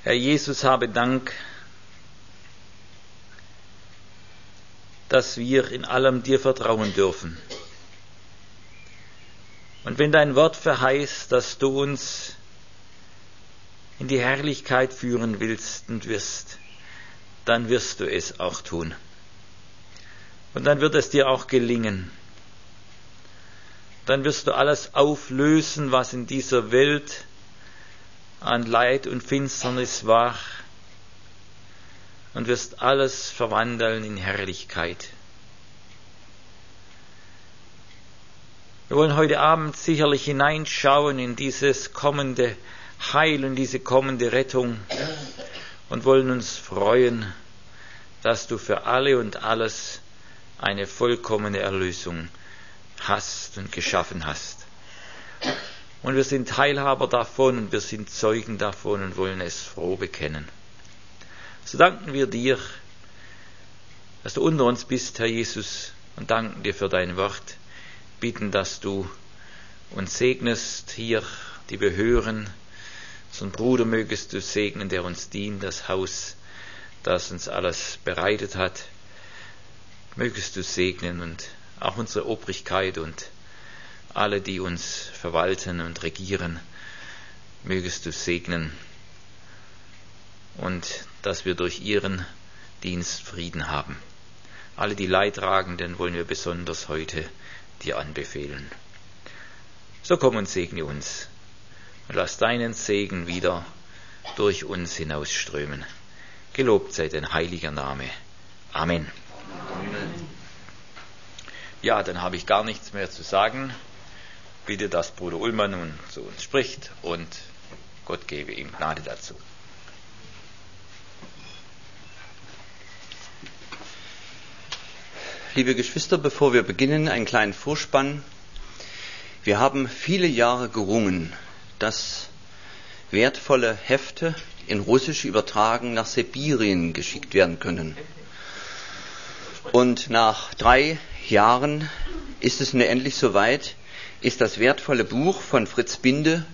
Herr Jesus, habe Dank, dass wir in allem dir vertrauen dürfen. Und wenn dein Wort verheißt, dass du uns in die Herrlichkeit führen willst und wirst, dann wirst du es auch tun. Und dann wird es dir auch gelingen. Dann wirst du alles auflösen, was in dieser Welt an Leid und Finsternis war, und wirst alles verwandeln in Herrlichkeit. Wir wollen heute Abend sicherlich hineinschauen in dieses kommende Heil und diese kommende Rettung und wollen uns freuen, dass du für alle und alles eine vollkommene Erlösung hast und geschaffen hast. Und wir sind Teilhaber davon und wir sind Zeugen davon und wollen es froh bekennen. So danken wir dir, dass du unter uns bist, Herr Jesus, und danken dir für dein Wort. Bitten, dass du uns segnest hier, die wir hören. Unseren Bruder mögest du segnen, der uns dient, das Haus, das uns alles bereitet hat. Mögest du segnen und auch unsere Obrigkeit und alle, die uns verwalten und regieren, mögest du segnen und dass wir durch ihren Dienst Frieden haben. Alle die Leidtragenden wollen wir besonders heute dir anbefehlen. So komm und segne uns und lass deinen Segen wieder durch uns hinausströmen. Gelobt sei dein heiliger Name. Amen. Amen. Ja, dann habe ich gar nichts mehr zu sagen. Bitte, dass Bruder Ullmann nun zu uns spricht und Gott gebe ihm Gnade dazu. Liebe Geschwister, bevor wir beginnen, einen kleinen Vorspann. Wir haben viele Jahre gerungen, dass wertvolle Hefte in Russisch übertragen nach Sibirien geschickt werden können. Und nach 3 Jahren ist es nun endlich soweit, ist das wertvolle Buch von Fritz Binde,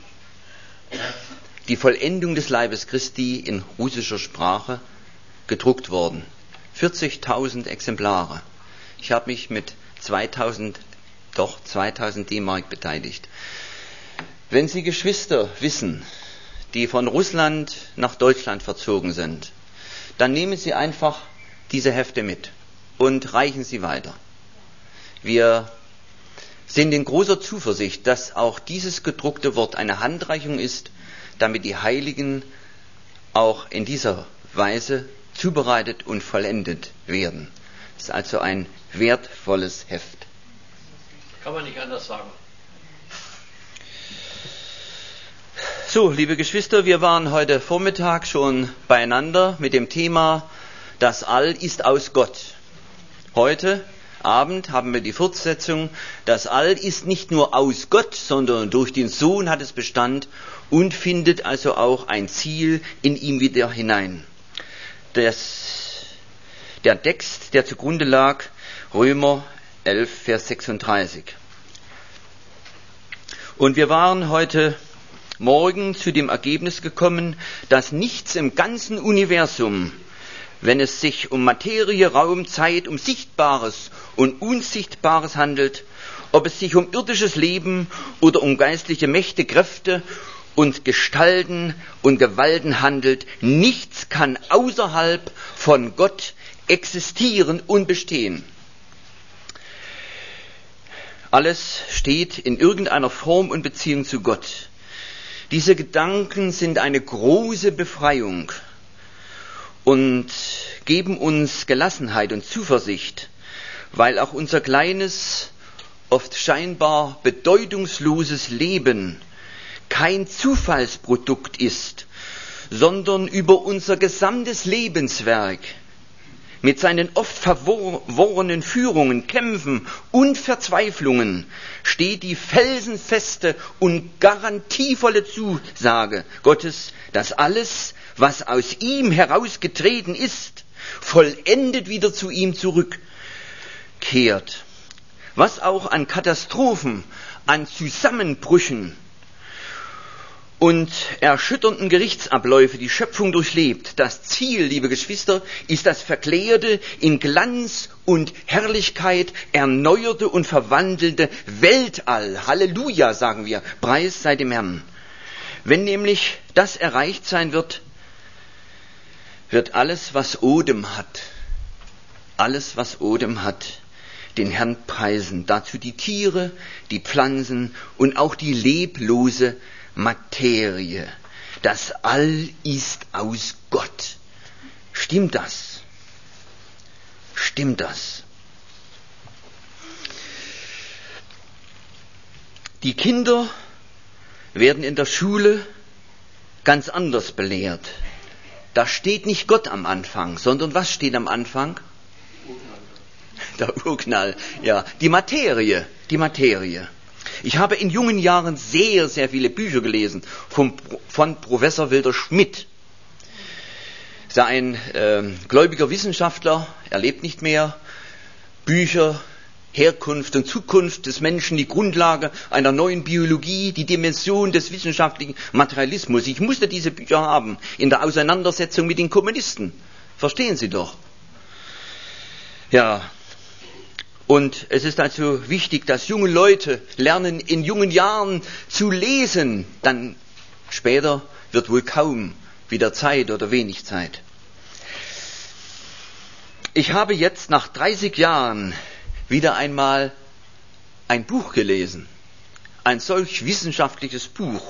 Die Vollendung des Leibes Christi in russischer Sprache, gedruckt worden. 40.000 Exemplare. Ich habe mich mit 2000 D-Mark beteiligt. Wenn Sie Geschwister wissen, die von Russland nach Deutschland verzogen sind, dann nehmen Sie einfach diese Hefte mit und reichen sie weiter. Wir sind in großer Zuversicht, dass auch dieses gedruckte Wort eine Handreichung ist, damit die Heiligen auch in dieser Weise zubereitet und vollendet werden. Es ist also ein wertvolles Heft. Kann man nicht anders sagen. So, liebe Geschwister, wir waren heute Vormittag schon beieinander mit dem Thema Das All ist aus Gott. Heute Abend haben wir die Fortsetzung. Das All ist nicht nur aus Gott, sondern durch den Sohn hat es Bestand und findet also auch ein Ziel in ihm wieder hinein. Der Text, der zugrunde lag, Römer 11, Vers 36. Und wir waren heute Morgen zu dem Ergebnis gekommen, dass nichts im ganzen Universum, wenn es sich um Materie, Raum, Zeit, um Sichtbares und Unsichtbares handelt, ob es sich um irdisches Leben oder um geistliche Mächte, Kräfte und Gestalten und Gewalten handelt, nichts kann außerhalb von Gott existieren und bestehen. Alles steht in irgendeiner Form und Beziehung zu Gott. Diese Gedanken sind eine große Befreiung und geben uns Gelassenheit und Zuversicht, weil auch unser kleines, oft scheinbar bedeutungsloses Leben kein Zufallsprodukt ist, sondern über unser gesamtes Lebenswerk mit seinen oft verworrenen Führungen, Kämpfen und Verzweiflungen steht die felsenfeste und garantievolle Zusage Gottes, dass alles, was aus ihm herausgetreten ist, vollendet wieder zu ihm zurückkehrt. Was auch an Katastrophen, an Zusammenbrüchen und erschütternden Gerichtsabläufe die Schöpfung durchlebt. Das Ziel, liebe Geschwister, ist das verklärte, in Glanz und Herrlichkeit erneuerte und verwandelte Weltall. Halleluja, sagen wir. Preis sei dem Herrn. Wenn nämlich das erreicht sein wird, wird alles, was Odem hat, den Herrn preisen. Dazu die Tiere, die Pflanzen und auch die leblose Materie. Das All ist aus Gott. Stimmt das? Stimmt das? Die Kinder werden in der Schule ganz anders belehrt. Da steht nicht Gott am Anfang, sondern was steht am Anfang? Der Urknall, ja, die Materie. Ich habe in jungen Jahren sehr, sehr viele Bücher gelesen von Professor Wilder Schmidt. Er ist ein gläubiger Wissenschaftler, er lebt nicht mehr. Bücher, Herkunft und Zukunft des Menschen, die Grundlage einer neuen Biologie, die Dimension des wissenschaftlichen Materialismus. Ich musste diese Bücher haben in der Auseinandersetzung mit den Kommunisten. Verstehen Sie doch. Ja. Und es ist also wichtig, dass junge Leute lernen, in jungen Jahren zu lesen. Dann später wird wohl kaum wieder Zeit oder wenig Zeit. Ich habe jetzt nach 30 Jahren wieder einmal ein Buch gelesen. Ein solch wissenschaftliches Buch.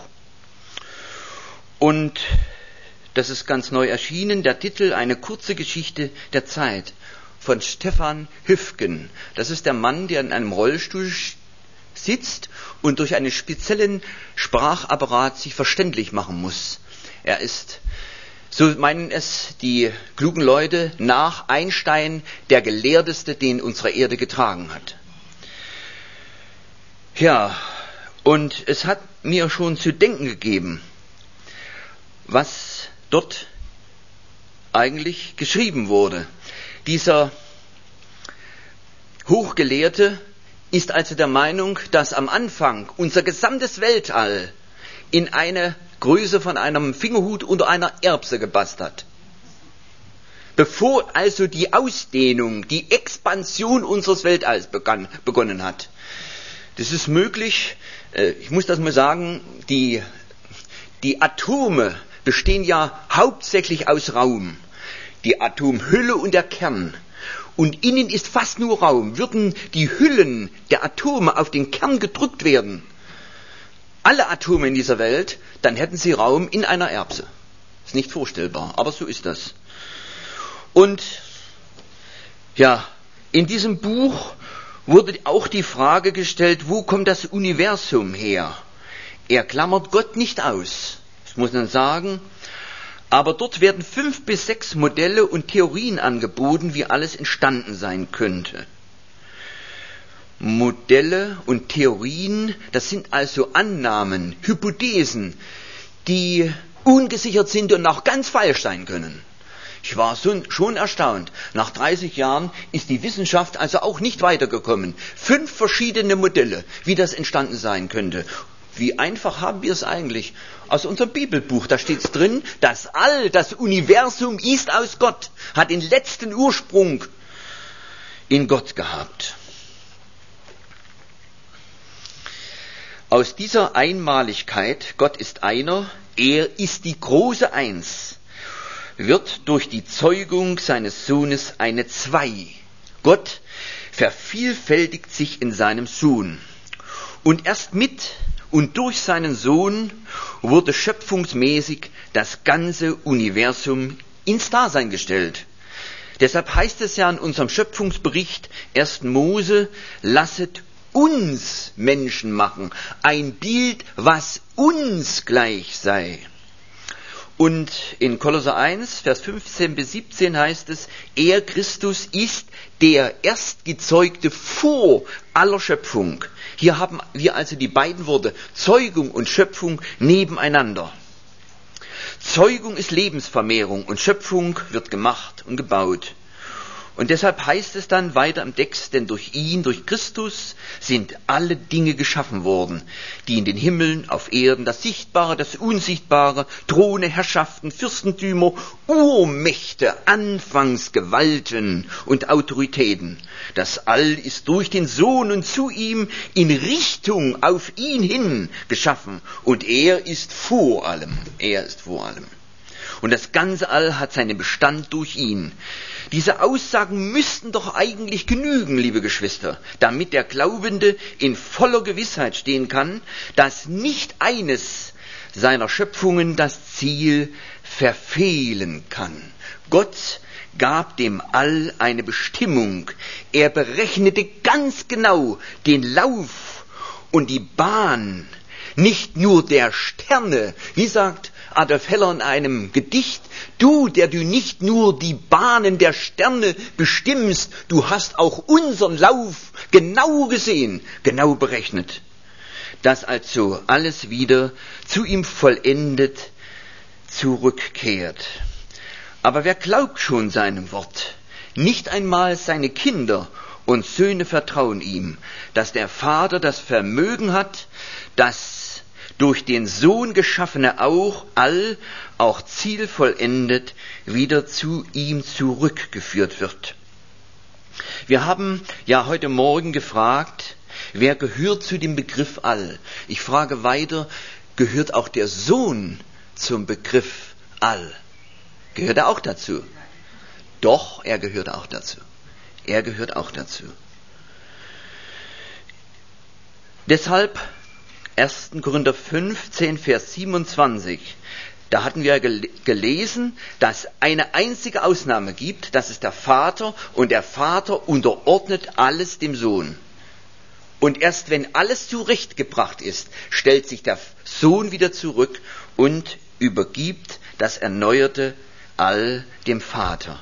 Und das ist ganz neu erschienen. Der Titel: Eine kurze Geschichte der Zeit. Von Stefan Hüfgen. Das ist der Mann, der in einem Rollstuhl sitzt und durch einen speziellen Sprachapparat sich verständlich machen muss. Er ist, so meinen es die klugen Leute, nach Einstein der Gelehrteste, den unsere Erde getragen hat. Ja, und es hat mir schon zu denken gegeben, was dort eigentlich geschrieben wurde. Dieser Hochgelehrte ist also der Meinung, dass am Anfang unser gesamtes Weltall in eine Größe von einem Fingerhut unter einer Erbse gepasst hat. Bevor also die Ausdehnung, die Expansion unseres Weltalls begonnen hat. Das ist möglich, ich muss das mal sagen, die Atome bestehen ja hauptsächlich aus Raum. Die Atomhülle und der Kern. Und innen ist fast nur Raum. Würden die Hüllen der Atome auf den Kern gedrückt werden, alle Atome in dieser Welt, dann hätten sie Raum in einer Erbse. Ist nicht vorstellbar, aber so ist das. Und ja, in diesem Buch wurde auch die Frage gestellt, wo kommt das Universum her? Er klammert Gott nicht aus, das muss man sagen. Aber dort werden 5 bis 6 Modelle und Theorien angeboten, wie alles entstanden sein könnte. Modelle und Theorien, das sind also Annahmen, Hypothesen, die ungesichert sind und auch ganz falsch sein können. Ich war schon erstaunt. Nach 30 Jahren ist die Wissenschaft also auch nicht weitergekommen. 5 verschiedene Modelle, wie das entstanden sein könnte. Wie einfach haben wir es eigentlich? Aus unserem Bibelbuch, da steht es drin, das All, das Universum ist aus Gott, hat den letzten Ursprung in Gott gehabt. Aus dieser Einmaligkeit, Gott ist einer, er ist die große Eins, wird durch die Zeugung seines Sohnes eine Zwei. Gott vervielfältigt sich in seinem Sohn. Und erst mit und durch seinen Sohn wurde schöpfungsmäßig das ganze Universum ins Dasein gestellt. Deshalb heißt es ja in unserem Schöpfungsbericht 1. Mose, lasset uns Menschen machen, ein Bild, was uns gleich sei. Und in Kolosser 1, Vers 15 bis 17 heißt es, er, Christus, ist der Erstgezeugte vor aller Schöpfung. Hier haben wir also die beiden Worte Zeugung und Schöpfung nebeneinander. Zeugung ist Lebensvermehrung und Schöpfung wird gemacht und gebaut. Und deshalb heißt es dann weiter im Text, denn durch ihn, durch Christus, sind alle Dinge geschaffen worden, die in den Himmeln, auf Erden, das Sichtbare, das Unsichtbare, Throne, Herrschaften, Fürstentümer, Urmächte, Anfangsgewalten und Autoritäten. Das All ist durch den Sohn und zu ihm in Richtung auf ihn hin geschaffen. Und er ist vor allem. Er ist vor allem. Und das ganze All hat seinen Bestand durch ihn. Diese Aussagen müssten doch eigentlich genügen, liebe Geschwister, damit der Glaubende in voller Gewissheit stehen kann, dass nicht eines seiner Schöpfungen das Ziel verfehlen kann. Gott gab dem All eine Bestimmung. Er berechnete ganz genau den Lauf und die Bahn, nicht nur der Sterne. Wie sagt Adolf Heller in einem Gedicht: Du, der du nicht nur die Bahnen der Sterne bestimmst, du hast auch unseren Lauf genau gesehen, genau berechnet. Dass also alles wieder zu ihm vollendet zurückkehrt. Aber wer glaubt schon seinem Wort? Nicht einmal seine Kinder und Söhne vertrauen ihm, dass der Vater das Vermögen hat, das durch den Sohn geschaffene auch zielvollendet wieder zu ihm zurückgeführt wird. Wir haben ja heute Morgen gefragt, wer gehört zu dem Begriff All? Ich frage weiter, gehört auch der Sohn zum Begriff All? Gehört er auch dazu? Doch, er gehört auch dazu. Er gehört auch dazu. Deshalb 1. Korinther 15, Vers 27, da hatten wir gelesen, dass eine einzige Ausnahme gibt, das ist der Vater, und der Vater unterordnet alles dem Sohn. Und erst wenn alles zurechtgebracht ist, stellt sich der Sohn wieder zurück und übergibt das erneuerte All dem Vater.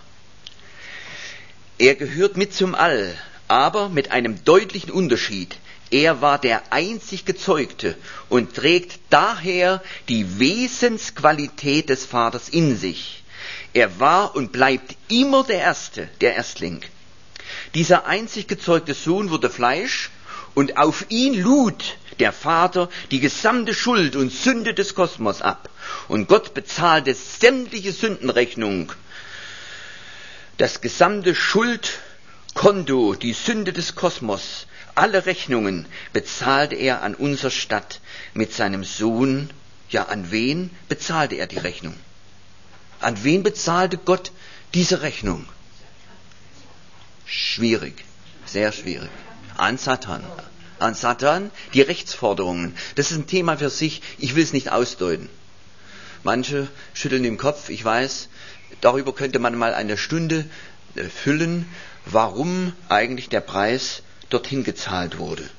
Er gehört mit zum All, aber mit einem deutlichen Unterschied. Er war der einzig Gezeugte und trägt daher die Wesensqualität des Vaters in sich. Er war und bleibt immer der Erste, der Erstling. Dieser einzig gezeugte Sohn wurde Fleisch und auf ihn lud der Vater die gesamte Schuld und Sünde des Kosmos ab. Und Gott bezahlte sämtliche Sündenrechnung, das gesamte Schuldkonto, die Sünde des Kosmos. Alle Rechnungen bezahlte er an unserer Stadt mit seinem Sohn. Ja, an wen bezahlte er die Rechnung? An wen bezahlte Gott diese Rechnung? Schwierig, sehr schwierig. An Satan. An Satan die Rechtsforderungen. Das ist ein Thema für sich, ich will es nicht ausdeuten. Manche schütteln den Kopf, ich weiß, darüber könnte man mal eine Stunde füllen, warum eigentlich der Preis dorthin gezahlt wurde.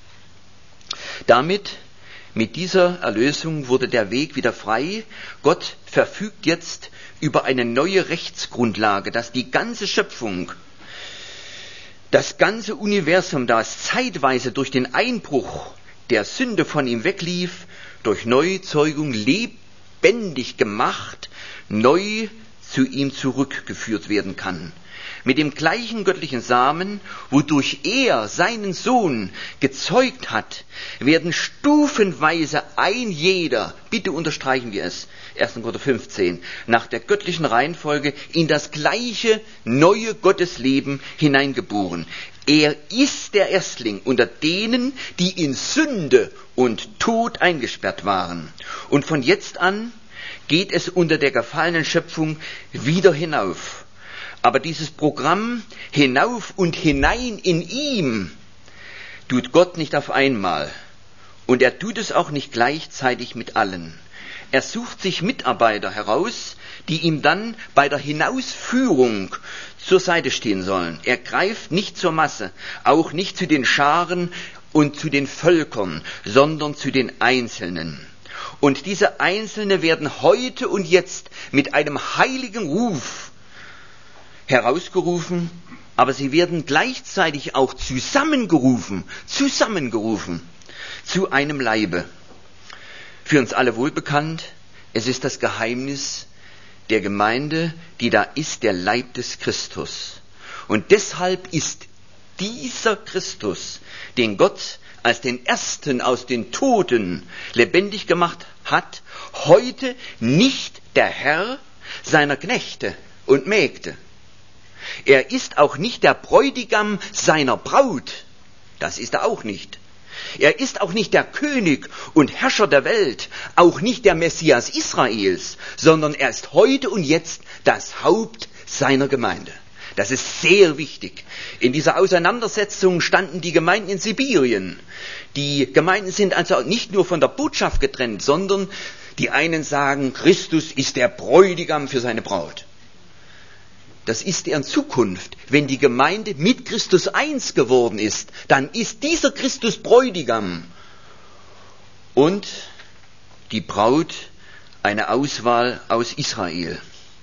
Mit dieser Erlösung wurde der Weg wieder frei. Gott verfügt jetzt über eine neue Rechtsgrundlage, dass die ganze Schöpfung, das ganze Universum, das zeitweise durch den Einbruch der Sünde von ihm weglief, durch Neuzeugung lebendig gemacht, neu zu ihm zurückgeführt werden kann. Mit dem gleichen göttlichen Samen, wodurch er seinen Sohn gezeugt hat, werden stufenweise ein jeder, bitte unterstreichen wir es, 1. Korinther 15, nach der göttlichen Reihenfolge in das gleiche neue Gottesleben hineingeboren. Er ist der Erstling unter denen, die in Sünde und Tod eingesperrt waren. Und von jetzt an geht es unter der gefallenen Schöpfung wieder hinauf. Aber dieses Programm hinauf und hinein in ihm tut Gott nicht auf einmal. Und er tut es auch nicht gleichzeitig mit allen. Er sucht sich Mitarbeiter heraus, die ihm dann bei der Hinausführung zur Seite stehen sollen. Er greift nicht zur Masse, auch nicht zu den Scharen und zu den Völkern, sondern zu den Einzelnen. Und diese Einzelnen werden heute und jetzt mit einem heiligen Ruf herausgerufen, aber sie werden gleichzeitig auch zusammengerufen zu einem Leibe. Für uns alle wohlbekannt, es ist das Geheimnis der Gemeinde, die da ist, der Leib des Christus. Und deshalb ist dieser Christus, den Gott als den Ersten aus den Toten lebendig gemacht hat, heute nicht der Herr seiner Knechte und Mägde. Er ist auch nicht der Bräutigam seiner Braut. Das ist er auch nicht. Er ist auch nicht der König und Herrscher der Welt, auch nicht der Messias Israels, sondern er ist heute und jetzt das Haupt seiner Gemeinde. Das ist sehr wichtig. In dieser Auseinandersetzung standen die Gemeinden in Sibirien. Die Gemeinden sind also nicht nur von der Botschaft getrennt, sondern die einen sagen, Christus ist der Bräutigam für seine Braut. Das ist er in Zukunft. Wenn die Gemeinde mit Christus eins geworden ist, dann ist dieser Christus Bräutigam und die Braut eine Auswahl aus Israel.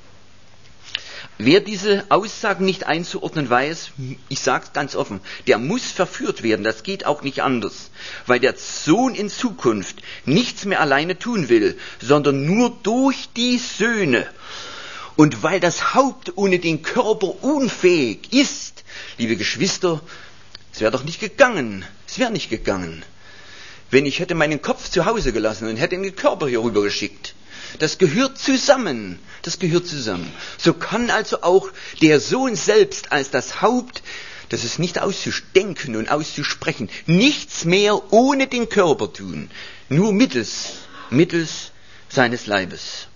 Wer diese Aussagen nicht einzuordnen weiß, ich sage es ganz offen, der muss verführt werden. Das geht auch nicht anders, weil der Sohn in Zukunft nichts mehr alleine tun will, sondern nur durch die Söhne. Und weil das Haupt ohne den Körper unfähig ist, liebe Geschwister, es wäre doch nicht gegangen. Es wäre nicht gegangen, wenn ich hätte meinen Kopf zu Hause gelassen und hätte den Körper hier rüber geschickt. Das gehört zusammen. Das gehört zusammen. So kann also auch der Sohn selbst als das Haupt, das ist nicht auszudenken und auszusprechen, nichts mehr ohne den Körper tun. Nur mittels seines Leibes.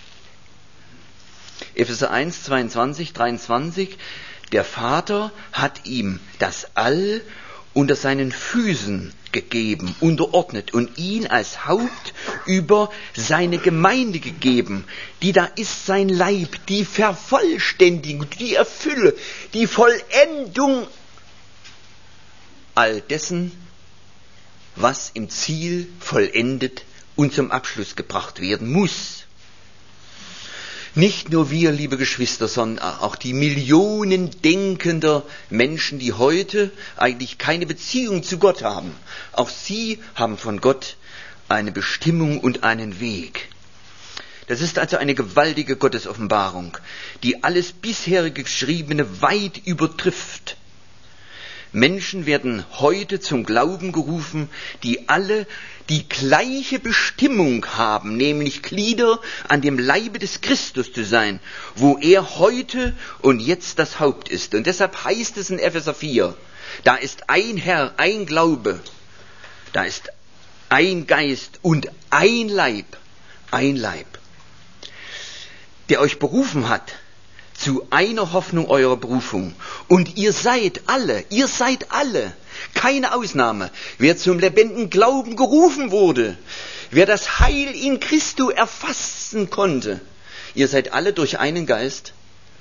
Epheser 1, 22, 23. Der Vater hat ihm das All unter seinen Füßen gegeben, unterordnet und ihn als Haupt über seine Gemeinde gegeben, die da ist sein Leib, die Vervollständigung, die Erfülle, die Vollendung all dessen, was im Ziel vollendet und zum Abschluss gebracht werden muss. Nicht nur wir, liebe Geschwister, sondern auch die Millionen denkender Menschen, die heute eigentlich keine Beziehung zu Gott haben. Auch sie haben von Gott eine Bestimmung und einen Weg. Das ist also eine gewaltige Gottesoffenbarung, die alles bisherige Geschriebene weit übertrifft. Menschen werden heute zum Glauben gerufen, die alle die gleiche Bestimmung haben, nämlich Glieder an dem Leibe des Christus zu sein, wo er heute und jetzt das Haupt ist. Und deshalb heißt es in Epheser 4, da ist ein Herr, ein Glaube, da ist ein Geist und ein Leib, der euch berufen hat zu einer Hoffnung eurer Berufung. Und ihr seid alle, keine Ausnahme, wer zum lebendigen Glauben gerufen wurde, wer das Heil in Christo erfassen konnte, ihr seid alle durch einen Geist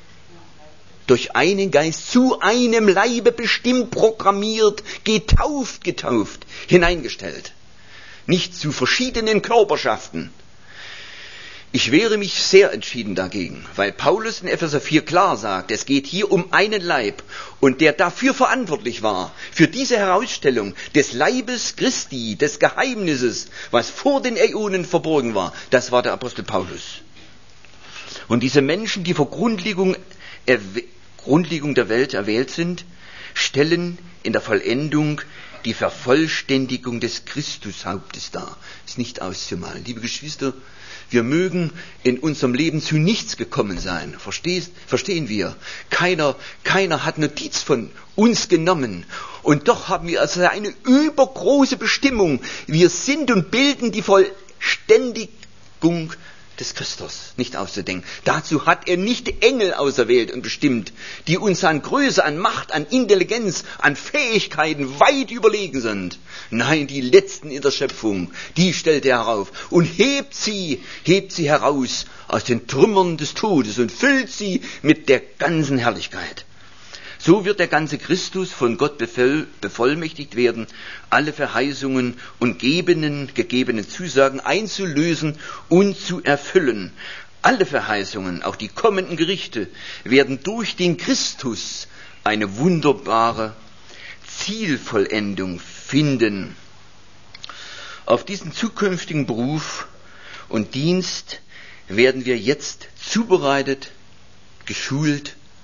zu einem Leibe bestimmt, programmiert, getauft, hineingestellt. Nicht zu verschiedenen Körperschaften. Ich wehre mich sehr entschieden dagegen, weil Paulus in Epheser 4 klar sagt, es geht hier um einen Leib und der dafür verantwortlich war, für diese Herausstellung des Leibes Christi, des Geheimnisses, was vor den Äonen verborgen war, das war der Apostel Paulus. Und diese Menschen, die vor Grundlegung der Welt erwählt sind, stellen in der Vollendung die Vervollständigung des Christushauptes dar. Ist nicht auszumalen. Liebe Geschwister, wir mögen in unserem Leben zu nichts gekommen sein. Verstehen wir? Keiner hat Notiz von uns genommen. Und doch haben wir also eine übergroße Bestimmung. Wir sind und bilden die Vollständigung des Christus, nicht auszudenken. Dazu hat er nicht Engel auserwählt und bestimmt, die uns an Größe, an Macht, an Intelligenz, an Fähigkeiten weit überlegen sind. Nein, die Letzten in der Schöpfung, die stellt er herauf und hebt sie heraus aus den Trümmern des Todes und füllt sie mit der ganzen Herrlichkeit. So wird der ganze Christus von Gott bevollmächtigt werden, alle Verheißungen und gegebenen Zusagen einzulösen und zu erfüllen. Alle Verheißungen, auch die kommenden Gerichte, werden durch den Christus eine wunderbare Zielvollendung finden. Auf diesen zukünftigen Beruf und Dienst werden wir jetzt zubereitet, geschult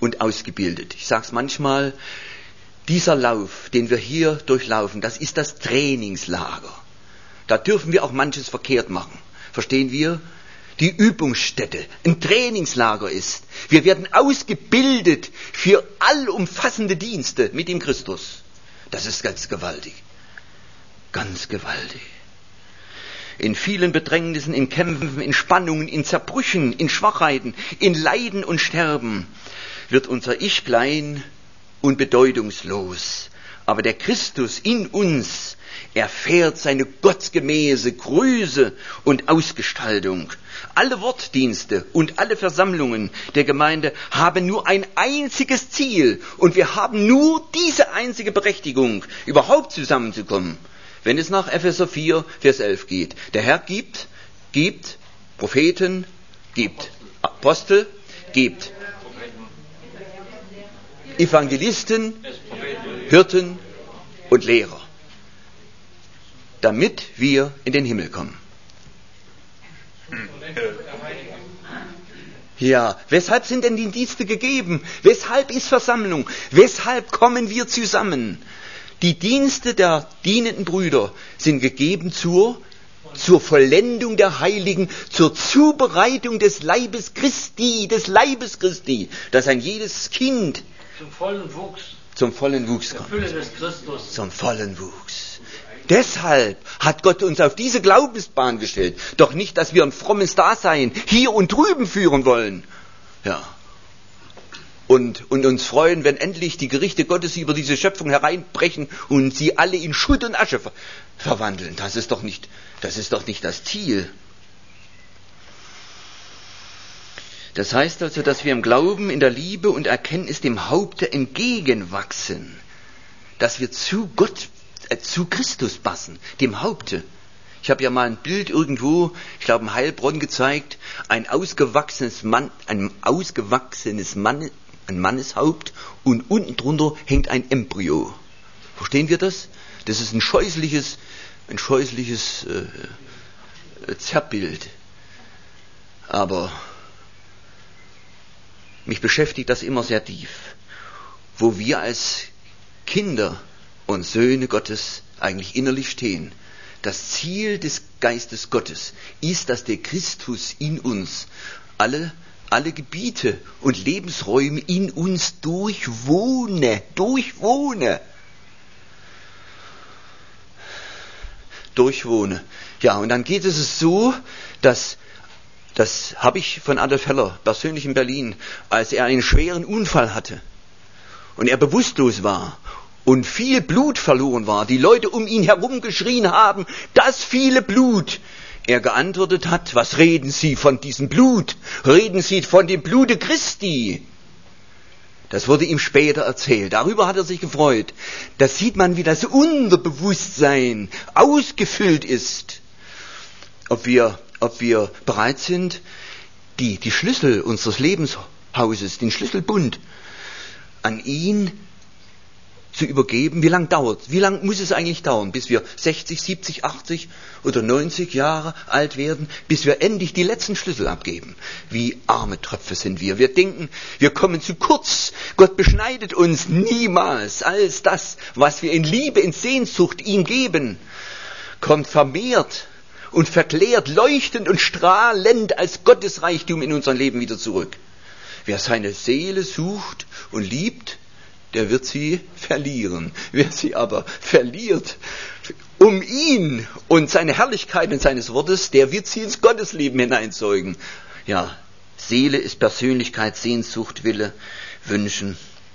und ausgebildet. Ich sage es manchmal, dieser Lauf, den wir hier durchlaufen, das ist das Trainingslager. Da dürfen wir auch manches verkehrt machen. Verstehen wir? Die Übungsstätte, ein Trainingslager ist. Wir werden ausgebildet für allumfassende Dienste mit dem Christus. Das ist ganz gewaltig. Ganz gewaltig. In vielen Bedrängnissen, in Kämpfen, in Spannungen, in Zerbrüchen, in Schwachheiten, in Leiden und Sterben wird unser Ich klein und bedeutungslos. Aber der Christus in uns erfährt seine gottgemäße Größe und Ausgestaltung. Alle Wortdienste und alle Versammlungen der Gemeinde haben nur ein einziges Ziel und wir haben nur diese einzige Berechtigung, überhaupt zusammenzukommen, wenn es nach Epheser 4, Vers 11 geht. Der Herr gibt Propheten, gibt Apostel, gibt Evangelisten, Hirten und Lehrer, damit wir in den Himmel kommen. Ja, weshalb sind denn die Dienste gegeben? Weshalb ist Versammlung? Weshalb kommen wir zusammen? Die Dienste der dienenden Brüder sind gegeben zur Vollendung der Heiligen, zur Zubereitung des Leibes Christi, dass ein jedes Kind zum vollen Wuchs kommt. Fülle des Christus. Zum vollen Wuchs. Deshalb hat Gott uns auf diese Glaubensbahn gestellt. Doch nicht, dass wir ein frommes Dasein hier und drüben führen wollen. Ja. Und uns freuen, wenn endlich die Gerichte Gottes über diese Schöpfung hereinbrechen und sie alle in Schutt und Asche verwandeln. Das ist doch nicht das Ziel. Das heißt also, dass wir im Glauben, in der Liebe und Erkenntnis dem Haupte entgegenwachsen. Dass wir zu Christus passen, dem Haupte. Ich habe ja mal ein Bild irgendwo, ich glaube in Heilbronn gezeigt, ein Manneshaupt und unten drunter hängt ein Embryo. Verstehen wir das? Das ist ein scheußliches Zerrbild. Aber mich beschäftigt das immer sehr tief, wo wir als Kinder und Söhne Gottes eigentlich innerlich stehen. Das Ziel des Geistes Gottes ist, dass der Christus in uns alle Gebiete und Lebensräume in uns durchwohne. Ja, und dann geht es so, dass das habe ich von Adolf Heller persönlich in Berlin, als er einen schweren Unfall hatte und er bewusstlos war und viel Blut verloren war, die Leute um ihn herum geschrien haben, das viele Blut. Er geantwortet hat, was reden Sie von diesem Blut? Reden Sie von dem Blute Christi. Das wurde ihm später erzählt. Darüber hat er sich gefreut. Da sieht man, wie das Unterbewusstsein ausgefüllt ist. Ob wir bereit sind, die Schlüssel unseres Lebenshauses, den Schlüsselbund, an ihn zu übergeben. Wie lange dauert? Wie lange muss es eigentlich dauern, bis wir 60, 70, 80 oder 90 Jahre alt werden, bis wir endlich die letzten Schlüssel abgeben? Wie arme Tröpfe sind wir. Wir denken, wir kommen zu kurz. Gott beschneidet uns niemals. Alles das, was wir in Liebe, in Sehnsucht ihm geben, kommt vermehrt und verklärt, leuchtend und strahlend als Gottesreichtum in unser Leben wieder zurück. Wer seine Seele sucht und liebt, der wird sie verlieren. Wer sie aber verliert, um ihn und seine Herrlichkeit und seines Wortes, der wird sie ins Gottesleben hineinzeugen. Ja, Seele ist Persönlichkeit, Sehnsucht, Wille, Wünschen.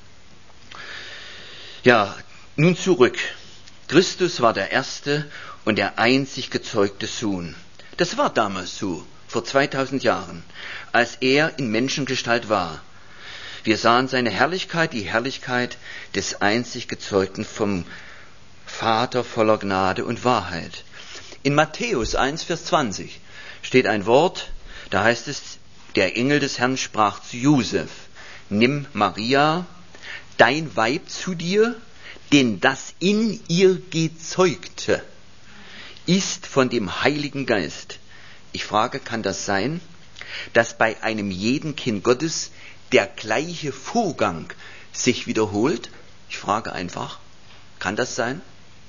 Ja, nun zurück. Christus war der erste und der einzig gezeugte Sohn. Das war damals so, vor 2000 Jahren, als er in Menschengestalt war. Wir sahen seine Herrlichkeit, die Herrlichkeit des einzig Gezeugten vom Vater voller Gnade und Wahrheit. In Matthäus 1, Vers 20 steht ein Wort, da heißt es, der Engel des Herrn sprach zu Josef, nimm Maria, dein Weib zu dir, denn das in ihr Gezeugte ist von dem Heiligen Geist. Ich frage, kann das sein, dass bei einem jeden Kind Gottes der gleiche Vorgang sich wiederholt? Ich frage einfach, kann das sein?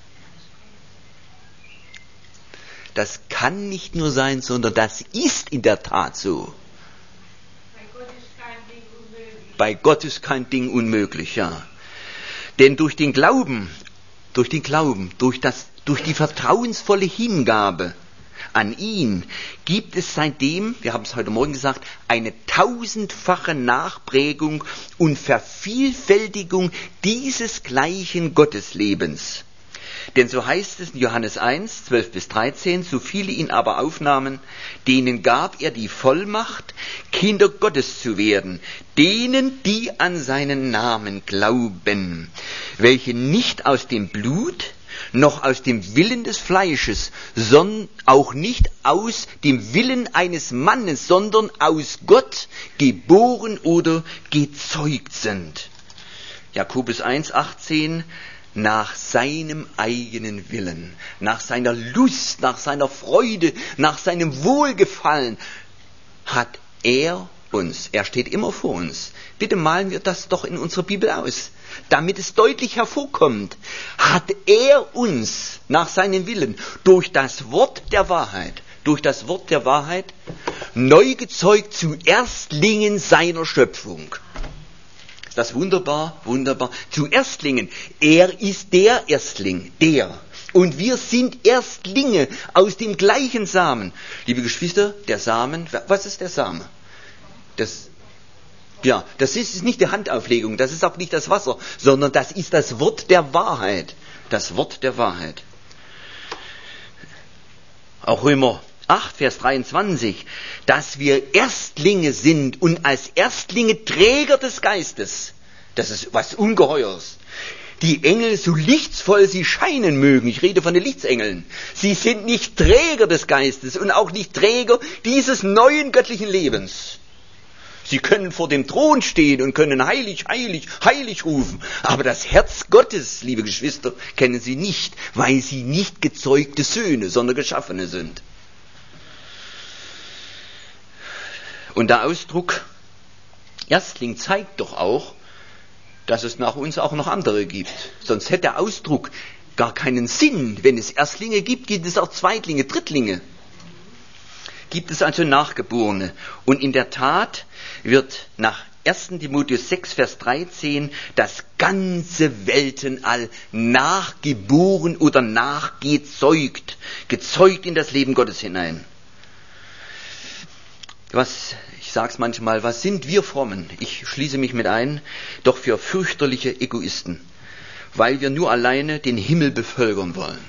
Das kann nicht nur sein, sondern das ist in der Tat so. Bei Gott ist kein Ding unmöglich, ja. Denn durch die vertrauensvolle Hingabe an ihn gibt es seitdem, wir haben es heute Morgen gesagt, eine 1000-fache Nachprägung und Vervielfältigung dieses gleichen Gotteslebens. Denn so heißt es in Johannes 1, 12 bis 13, so viele ihn aber aufnahmen, denen gab er die Vollmacht, Kinder Gottes zu werden, denen, die an seinen Namen glauben, welche nicht aus dem Blut, noch aus dem Willen des Fleisches, sondern auch nicht aus dem Willen eines Mannes, sondern aus Gott geboren oder gezeugt sind. Jakobus 1, 18, nach seinem eigenen Willen, nach seiner Lust, nach seiner Freude, nach seinem Wohlgefallen hat er uns, er steht immer vor uns. Bitte malen wir das doch in unserer Bibel aus, damit es deutlich hervorkommt. Hat er uns nach seinem Willen durch das Wort der Wahrheit neu gezeugt zu Erstlingen seiner Schöpfung. Ist das wunderbar? Wunderbar. Zu Erstlingen. Er ist der Erstling, der. Und wir sind Erstlinge aus dem gleichen Samen. Liebe Geschwister, der Samen, was ist der Same? Das ist nicht die Handauflegung, das ist auch nicht das Wasser, sondern das ist das Wort der Wahrheit. Das Wort der Wahrheit. Auch Römer 8, Vers 23, dass wir Erstlinge sind und als Erstlinge Träger des Geistes. Das ist was Ungeheures. Die Engel, so lichtsvoll sie scheinen mögen, ich rede von den Lichtsengeln, sie sind nicht Träger des Geistes und auch nicht Träger dieses neuen göttlichen Lebens. Sie können vor dem Thron stehen und können heilig, heilig, heilig rufen. Aber das Herz Gottes, liebe Geschwister, kennen sie nicht, weil sie nicht gezeugte Söhne, sondern Geschaffene sind. Und der Ausdruck Erstling zeigt doch auch, dass es nach uns auch noch andere gibt. Sonst hätte der Ausdruck gar keinen Sinn. Wenn es Erstlinge gibt, gibt es auch Zweitlinge, Drittlinge. Gibt es also Nachgeborene. Und in der Tat wird nach 1. Timotheus 6, Vers 13 das ganze Weltenall nachgeboren oder nachgezeugt. Gezeugt in das Leben Gottes hinein. Ich sage es manchmal, was sind wir Frommen? Ich schließe mich mit ein, doch für fürchterliche Egoisten, weil wir nur alleine den Himmel bevölkern wollen.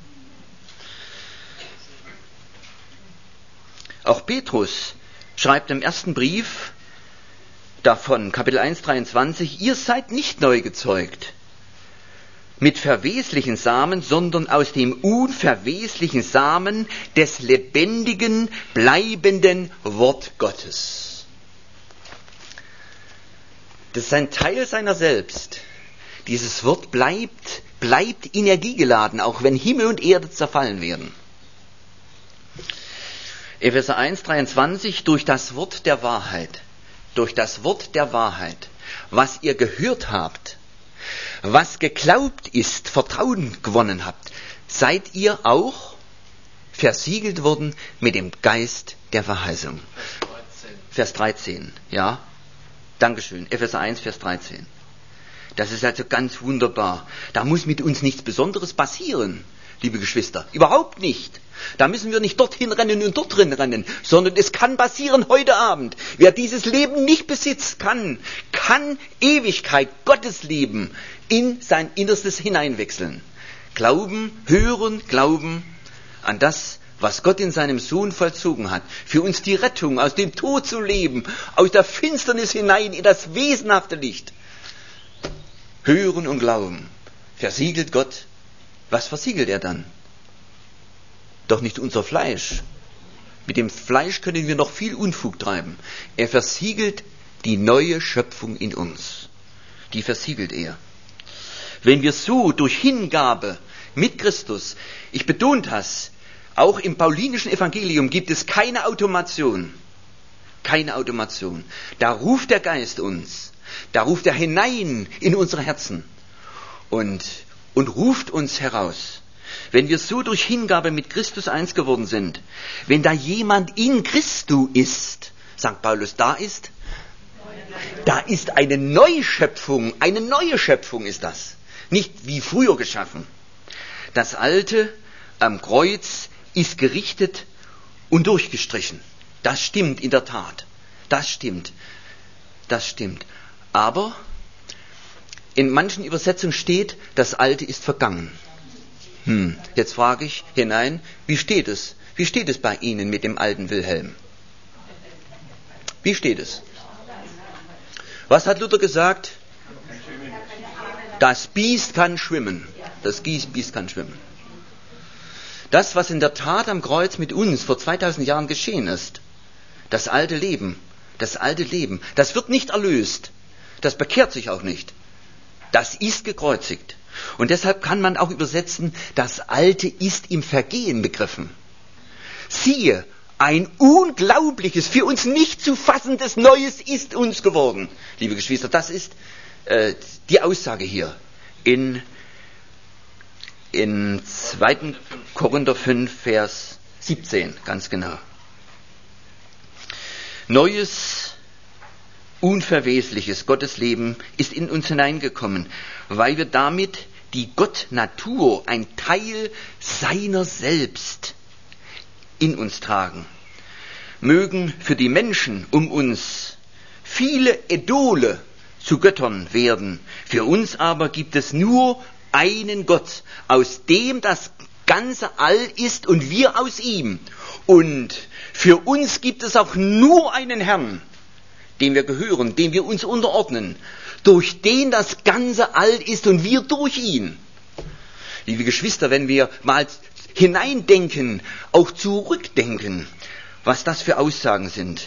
Auch Petrus schreibt im ersten Brief davon, Kapitel 1, 23, ihr seid nicht neu gezeugt mit verweslichen Samen, sondern aus dem unverweslichen Samen des lebendigen, bleibenden Wort Gottes. Das ist ein Teil seiner selbst. Dieses Wort bleibt energiegeladen, auch wenn Himmel und Erde zerfallen werden. Epheser 1, 23, durch das Wort der Wahrheit, was ihr gehört habt, was geglaubt ist, Vertrauen gewonnen habt, seid ihr auch versiegelt worden mit dem Geist der Verheißung. Vers 13, ja. Dankeschön. Epheser 1, Vers 13. Das ist also ganz wunderbar. Da muss mit uns nichts Besonderes passieren, liebe Geschwister. Überhaupt nicht. Da müssen wir nicht dorthin rennen und dorthin rennen, sondern es kann passieren heute Abend. Wer dieses Leben nicht besitzt, kann Ewigkeit, Gottes Leben in sein Innerstes hineinwechseln. Glauben, hören, glauben an das, was Gott in seinem Sohn vollzogen hat. Für uns die Rettung, aus dem Tod zu leben, aus der Finsternis hinein in das wesenhafte Licht. Hören und glauben. Versiegelt Gott. Was versiegelt er dann? Doch nicht unser Fleisch. Mit dem Fleisch können wir noch viel Unfug treiben. Er versiegelt die neue Schöpfung in uns. Die versiegelt er. Wenn wir so durch Hingabe mit Christus, ich betone das, auch im paulinischen Evangelium gibt es keine Automation. keine Automation. Da ruft der Geist uns, da ruft er hinein in unsere Herzen und ruft uns heraus. Wenn wir so durch Hingabe mit Christus eins geworden sind, wenn da jemand in Christus ist, sagt Paulus, da ist eine Neuschöpfung ist das. Nicht wie früher geschaffen. Das Alte am Kreuz ist gerichtet und durchgestrichen. Das stimmt in der Tat. Das stimmt. Aber in manchen Übersetzungen steht, das Alte ist vergangen. Jetzt frage ich hinein, wie steht es? Wie steht es bei Ihnen mit dem alten Wilhelm? Wie steht es? Was hat Luther gesagt? Das Biest kann schwimmen. Das Biest kann schwimmen. Das, was in der Tat am Kreuz mit uns vor 2000 Jahren geschehen ist, das alte Leben, das wird nicht erlöst. Das bekehrt sich auch nicht. Das ist gekreuzigt. Und deshalb kann man auch übersetzen, das Alte ist im Vergehen begriffen. Siehe, ein unglaubliches, für uns nicht zu fassendes Neues ist uns geworden. Liebe Geschwister, das ist die Aussage hier in 2. Korinther 5, Vers 17, ganz genau. Neues, unverwesliches Gottesleben ist in uns hineingekommen, weil wir damit die Gottnatur, ein Teil seiner selbst, in uns tragen. Mögen für die Menschen um uns viele Idole zu Göttern werden. Für uns aber gibt es nur einen Gott, aus dem das ganze All ist und wir aus ihm. Und für uns gibt es auch nur einen Herrn, dem wir gehören, dem wir uns unterordnen, durch den das ganze All ist und wir durch ihn. Liebe Geschwister, wenn wir mal hineindenken, auch zurückdenken, was das für Aussagen sind.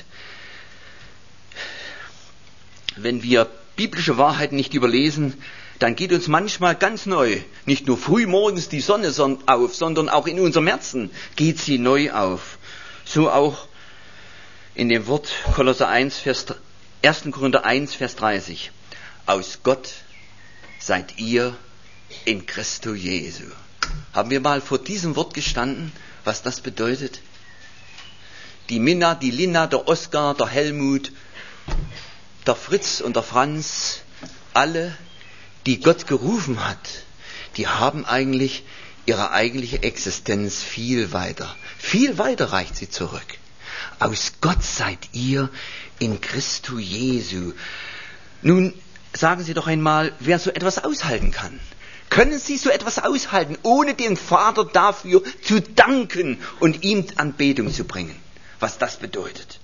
Wenn wir biblische Wahrheiten nicht überlesen, dann geht uns manchmal ganz neu, nicht nur früh morgens die Sonne auf, sondern auch in unserem Herzen geht sie neu auf. So auch in dem Wort 1. Korinther 1, Vers 30. Aus Gott seid ihr in Christo Jesu. Haben wir mal vor diesem Wort gestanden, was das bedeutet? Die Minna, die Lina, der Oskar, der Helmut, der Fritz und der Franz, alle, die Gott gerufen hat, die haben eigentlich ihre eigentliche Existenz viel weiter reicht sie zurück. Aus Gott seid ihr in Christo Jesu. Nun sagen Sie doch einmal, wer so etwas aushalten kann. Können Sie so etwas aushalten, ohne dem Vater dafür zu danken und ihm Anbetung zu bringen? Was das bedeutet.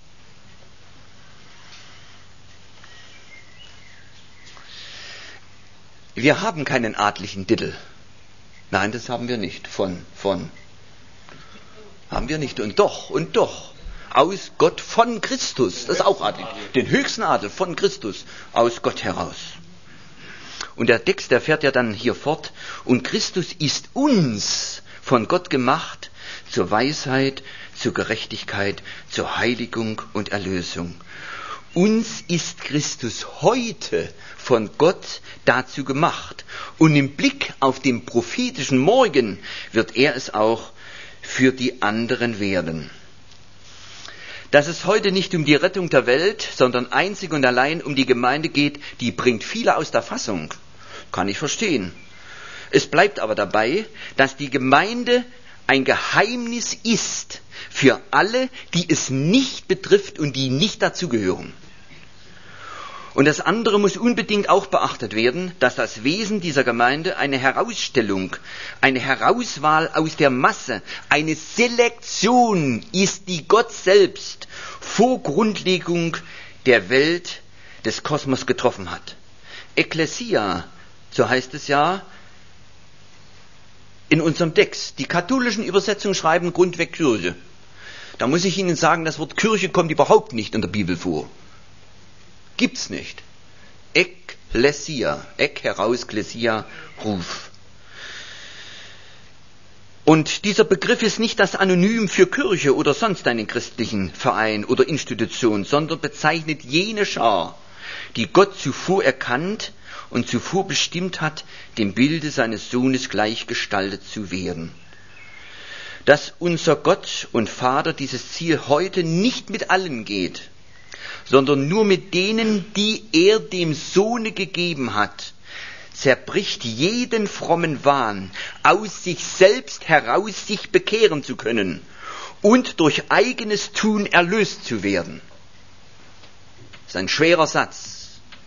Wir haben keinen adligen Titel. Nein, das haben wir nicht. Haben wir nicht. Und doch. Aus Gott von Christus. Das ist auch adlig. Den höchsten Adel von Christus. Aus Gott heraus. Und der Text, der fährt ja dann hier fort. Und Christus ist uns von Gott gemacht zur Weisheit, zur Gerechtigkeit, zur Heiligung und Erlösung. Uns ist Christus heute von Gott dazu gemacht. Und im Blick auf den prophetischen Morgen wird er es auch für die anderen werden. Dass es heute nicht um die Rettung der Welt, sondern einzig und allein um die Gemeinde geht, die bringt viele aus der Fassung. Kann ich verstehen. Es bleibt aber dabei, dass die Gemeinde ein Geheimnis ist für alle, die es nicht betrifft und die nicht dazugehören. Und das andere muss unbedingt auch beachtet werden, dass das Wesen dieser Gemeinde eine Herausstellung, eine Herauswahl aus der Masse, eine Selektion ist, die Gott selbst vor Grundlegung der Welt, des Kosmos getroffen hat. Ekklesia, so heißt es ja in unserem Text. Die katholischen Übersetzungen schreiben grundweg Kirche. Da muss ich Ihnen sagen, das Wort Kirche kommt überhaupt nicht in der Bibel vor. Gibt's nicht. Ekklesia, Ek heraus, Klesia, Ruf. Und dieser Begriff ist nicht das Anonym für Kirche oder sonst einen christlichen Verein oder Institution, sondern bezeichnet jene Schar, die Gott zuvor erkannt und zuvor bestimmt hat, dem Bilde seines Sohnes gleichgestaltet zu werden. Dass unser Gott und Vater dieses Ziel heute nicht mit allen geht, sondern nur mit denen, die er dem Sohne gegeben hat, zerbricht jeden frommen Wahn, aus sich selbst heraus sich bekehren zu können und durch eigenes Tun erlöst zu werden. Das ist ein schwerer Satz.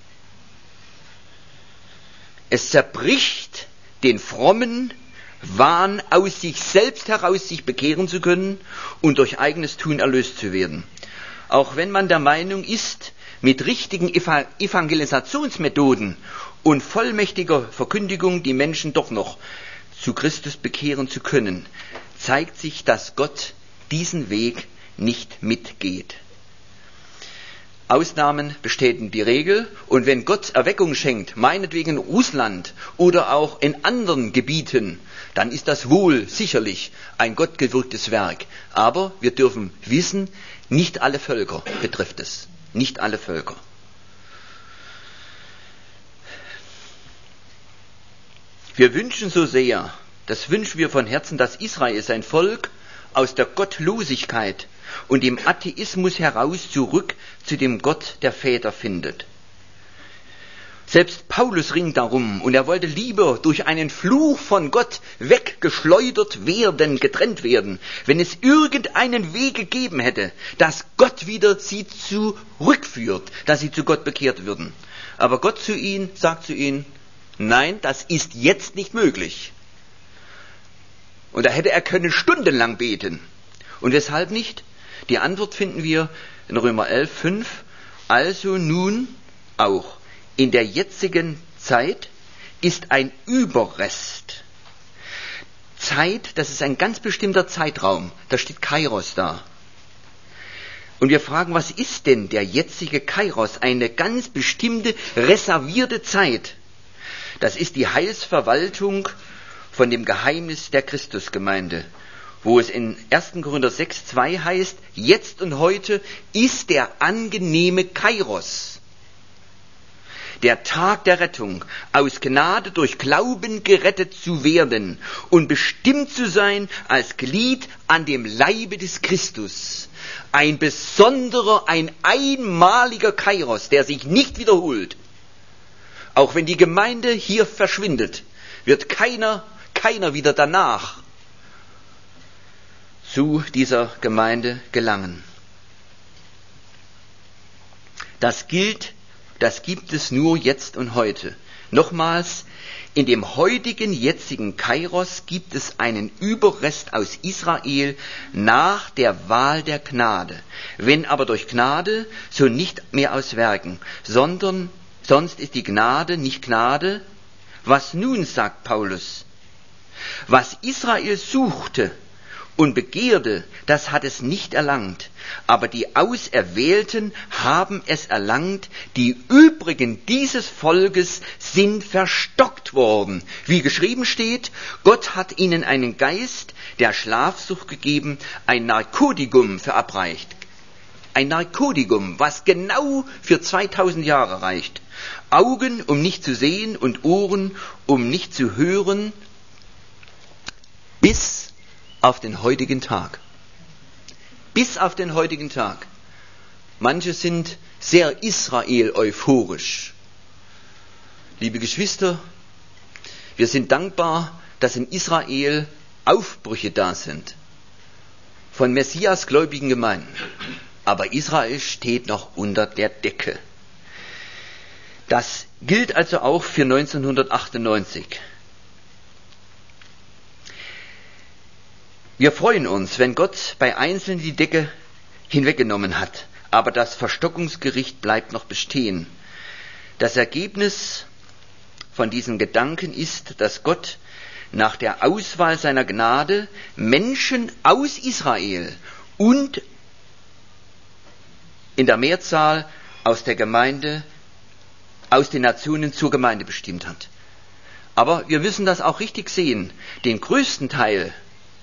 Es zerbricht den frommen Wahn, aus sich selbst heraus sich bekehren zu können und durch eigenes Tun erlöst zu werden. Auch wenn man der Meinung ist, mit richtigen Evangelisationsmethoden und vollmächtiger Verkündigung die Menschen doch noch zu Christus bekehren zu können, zeigt sich, dass Gott diesen Weg nicht mitgeht. Ausnahmen bestätigen die Regel, und wenn Gott Erweckung schenkt, meinetwegen in Russland oder auch in anderen Gebieten, dann ist das wohl sicherlich ein gottgewirktes Werk. Aber wir dürfen wissen, nicht alle Völker betrifft es. Nicht alle Völker. Wir wünschen so sehr, das wünschen wir von Herzen, dass Israel sein Volk aus der Gottlosigkeit und dem Atheismus heraus zurück zu dem Gott der Väter findet. Selbst Paulus ringt darum, und er wollte lieber durch einen Fluch von Gott weggeschleudert werden, getrennt werden, wenn es irgendeinen Weg gegeben hätte, dass Gott wieder sie zurückführt, dass sie zu Gott bekehrt würden. Aber Gott sagt zu ihnen, nein, das ist jetzt nicht möglich. Und da hätte er können stundenlang beten. Und weshalb nicht? Die Antwort finden wir in Römer 11,5. Also nun auch in der jetzigen Zeit ist ein Überrest. Zeit, das ist ein ganz bestimmter Zeitraum. Da steht Kairos da. Und wir fragen, was ist denn der jetzige Kairos? Eine ganz bestimmte, reservierte Zeit. Das ist die Heilsverwaltung von dem Geheimnis der Christusgemeinde, wo es in 1. Korinther 6,2 heißt, jetzt und heute ist der angenehme Kairos, der Tag der Rettung, aus Gnade durch Glauben gerettet zu werden und bestimmt zu sein als Glied an dem Leibe des Christus. Ein besonderer, ein einmaliger Kairos, der sich nicht wiederholt. Auch wenn die Gemeinde hier verschwindet, wird keiner wieder danach zu dieser Gemeinde gelangen. Das gibt es nur jetzt und heute. Nochmals, in dem heutigen, jetzigen Kairos gibt es einen Überrest aus Israel nach der Wahl der Gnade. Wenn aber durch Gnade, so nicht mehr aus Werken, sondern sonst ist die Gnade nicht Gnade. Was nun, sagt Paulus? Was Israel suchte und begehrte, das hat es nicht erlangt. Aber die Auserwählten haben es erlangt. Die übrigen dieses Volkes sind verstockt worden. Wie geschrieben steht, Gott hat ihnen einen Geist der Schlafsucht gegeben, ein Narkotikum verabreicht. Ein Narkotikum, was genau für 2000 Jahre reicht. Augen, um nicht zu sehen, und Ohren, um nicht zu hören, bis auf den heutigen Tag. Bis auf den heutigen Tag. Manche sind sehr Israel-euphorisch. Liebe Geschwister, wir sind dankbar, dass in Israel Aufbrüche da sind. Von Messias-gläubigen Gemeinden. Aber Israel steht noch unter der Decke. Das gilt also auch für 1998. Wir freuen uns, wenn Gott bei Einzelnen die Decke hinweggenommen hat, aber das Verstockungsgericht bleibt noch bestehen. Das Ergebnis von diesen Gedanken ist, dass Gott nach der Auswahl seiner Gnade Menschen aus Israel und in der Mehrzahl aus der Gemeinde, aus den Nationen zur Gemeinde bestimmt hat. Aber wir müssen das auch richtig sehen. Den größten Teil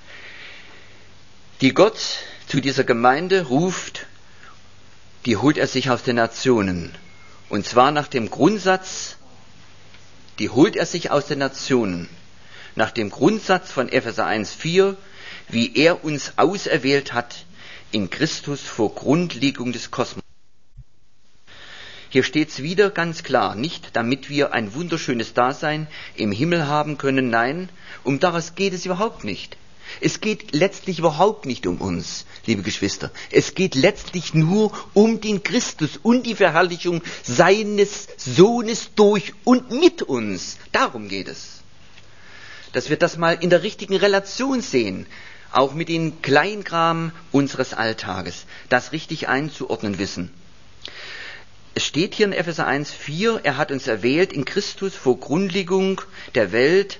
die Gott zu dieser Gemeinde ruft, die holt er sich aus den Nationen. Und zwar nach dem Grundsatz, die holt er sich aus den Nationen, nach dem Grundsatz von Epheser 1,4, wie er uns auserwählt hat in Christus vor Grundlegung des Kosmos. Hier steht's wieder ganz klar, nicht damit wir ein wunderschönes Dasein im Himmel haben können, nein, um das geht es überhaupt nicht. Es geht letztlich überhaupt nicht um uns, liebe Geschwister. Es geht letztlich nur um den Christus und die Verherrlichung seines Sohnes durch und mit uns. Darum geht es. Dass wir das mal in der richtigen Relation sehen, auch mit den Kleinkram unseres Alltages, das richtig einzuordnen wissen. Es steht hier in Epheser 1,4, er hat uns erwählt in Christus vor Grundlegung der Welt,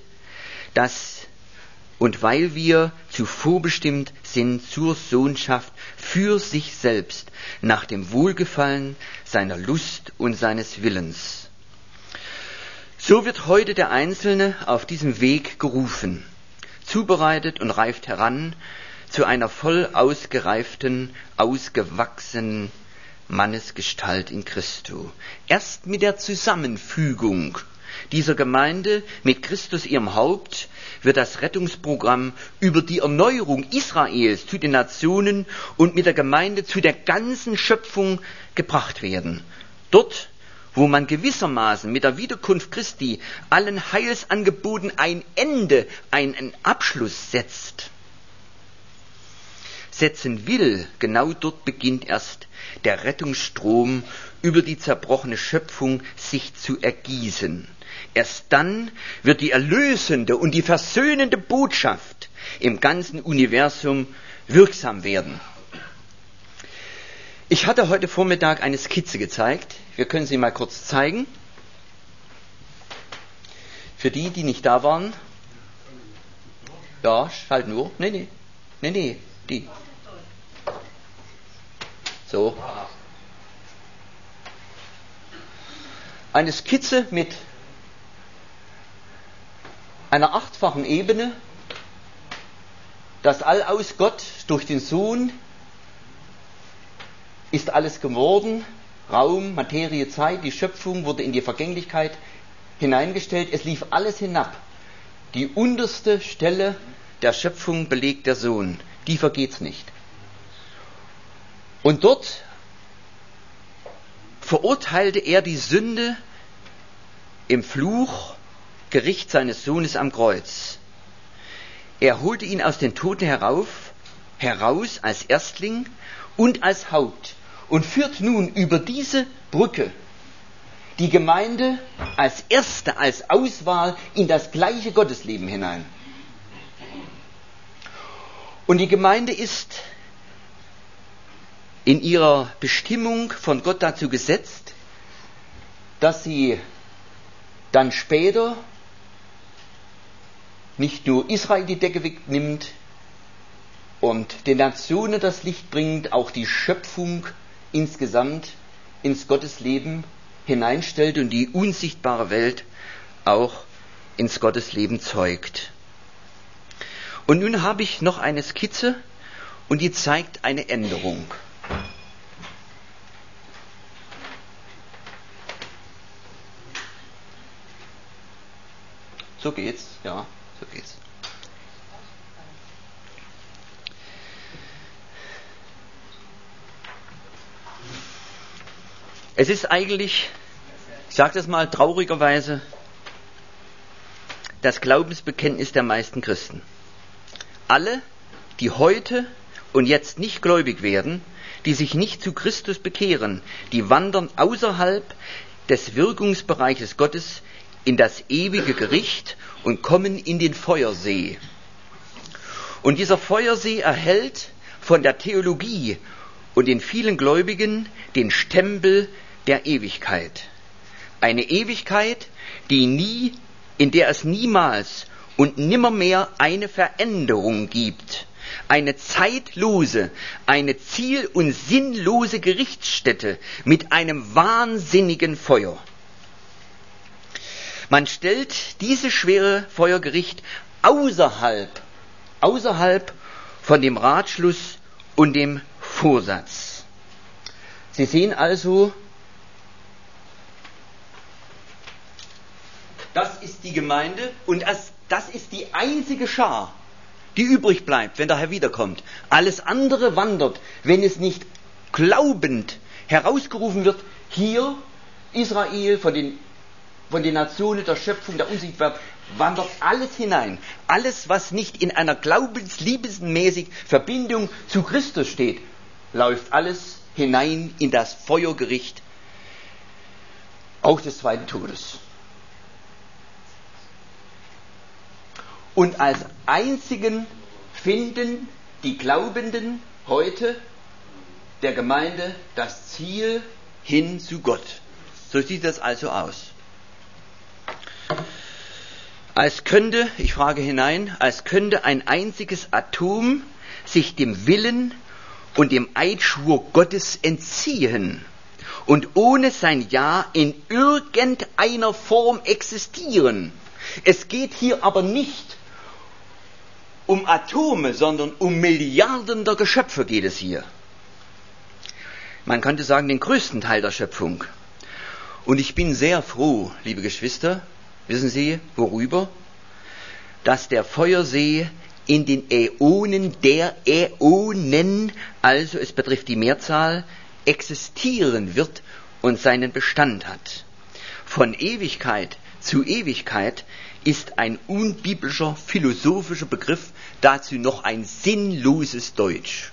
und weil wir zuvor bestimmt sind zur Sohnschaft für sich selbst, nach dem Wohlgefallen seiner Lust und seines Willens. So wird heute der Einzelne auf diesem Weg gerufen, zubereitet und reift heran zu einer voll ausgereiften, ausgewachsenen Mannesgestalt in Christo. Erst mit der Zusammenfügung dieser Gemeinde mit Christus ihrem Haupt wird das Rettungsprogramm über die Erneuerung Israels zu den Nationen und mit der Gemeinde zu der ganzen Schöpfung gebracht werden. Dort, wo man gewissermaßen mit der Wiederkunft Christi allen Heilsangeboten ein Ende, einen Abschluss setzen will, genau dort beginnt erst der Rettungsstrom über die zerbrochene Schöpfung sich zu ergießen. Erst dann wird die erlösende und die versöhnende Botschaft im ganzen Universum wirksam werden. Ich hatte heute Vormittag eine Skizze gezeigt. Wir können sie mal kurz zeigen. Für die, die nicht da waren. Ja, schalt nur. Nee, die. So. Eine Skizze mit einer 8-fachen Ebene. Das All aus Gott durch den Sohn ist alles geworden. Raum, Materie, Zeit, die Schöpfung wurde in die Vergänglichkeit hineingestellt. Es lief alles hinab. Die unterste Stelle der Schöpfung belegt der Sohn. Die vergeht's nicht. Und dort verurteilte er die Sünde im Fluchgericht seines Sohnes am Kreuz. Er holte ihn aus den Toten heraus als Erstling und als Haupt und führt nun über diese Brücke die Gemeinde als Erste, als Auswahl in das gleiche Gottesleben hinein. Und die Gemeinde ist in ihrer Bestimmung von Gott dazu gesetzt, dass sie dann später nicht nur Israel die Decke wegnimmt und den Nationen das Licht bringt, auch die Schöpfung insgesamt ins Gottesleben hineinstellt und die unsichtbare Welt auch ins Gottesleben zeugt. Und nun habe ich noch eine Skizze und die zeigt eine Änderung. So geht's, ja, so geht's. Es ist eigentlich, ich sage das mal traurigerweise, das Glaubensbekenntnis der meisten Christen. Alle, die heute und jetzt nicht gläubig werden, die sich nicht zu Christus bekehren, die wandern außerhalb des Wirkungsbereiches Gottes in das ewige Gericht und kommen in den Feuersee. Und dieser Feuersee erhält von der Theologie und den vielen Gläubigen den Stempel der Ewigkeit. Eine Ewigkeit, in der es niemals und nimmermehr eine Veränderung gibt. Eine zeitlose, eine ziel- und sinnlose Gerichtsstätte mit einem wahnsinnigen Feuer. Man stellt dieses schwere Feuergericht außerhalb von dem Ratschluss und dem Vorsatz. Sie sehen also, das ist die Gemeinde und das ist die einzige Schar, die übrig bleibt, wenn der Herr wiederkommt. Alles andere wandert, wenn es nicht glaubend herausgerufen wird, hier Israel von den Nationen der Schöpfung, der Unsichtbarkeit, wandert alles hinein. Alles, was nicht in einer glaubensliebesmäßigen Verbindung zu Christus steht, läuft alles hinein in das Feuergericht, auch des zweiten Todes. Und als einzigen finden die Glaubenden heute der Gemeinde das Ziel hin zu Gott. So sieht das also aus. Als könnte ein einziges Atom sich dem Willen und dem Eidschwur Gottes entziehen und ohne sein Ja in irgendeiner Form existieren. Es geht hier aber nicht um Atome, sondern um Milliarden der Geschöpfe geht es hier. Man könnte sagen, den größten Teil der Schöpfung. Und ich bin sehr froh, liebe Geschwister, wissen Sie, worüber? Dass der Feuersee in den Äonen der Äonen, also es betrifft die Mehrzahl, existieren wird und seinen Bestand hat. Von Ewigkeit zu Ewigkeit ist ein unbiblischer, philosophischer Begriff, dazu noch ein sinnloses Deutsch.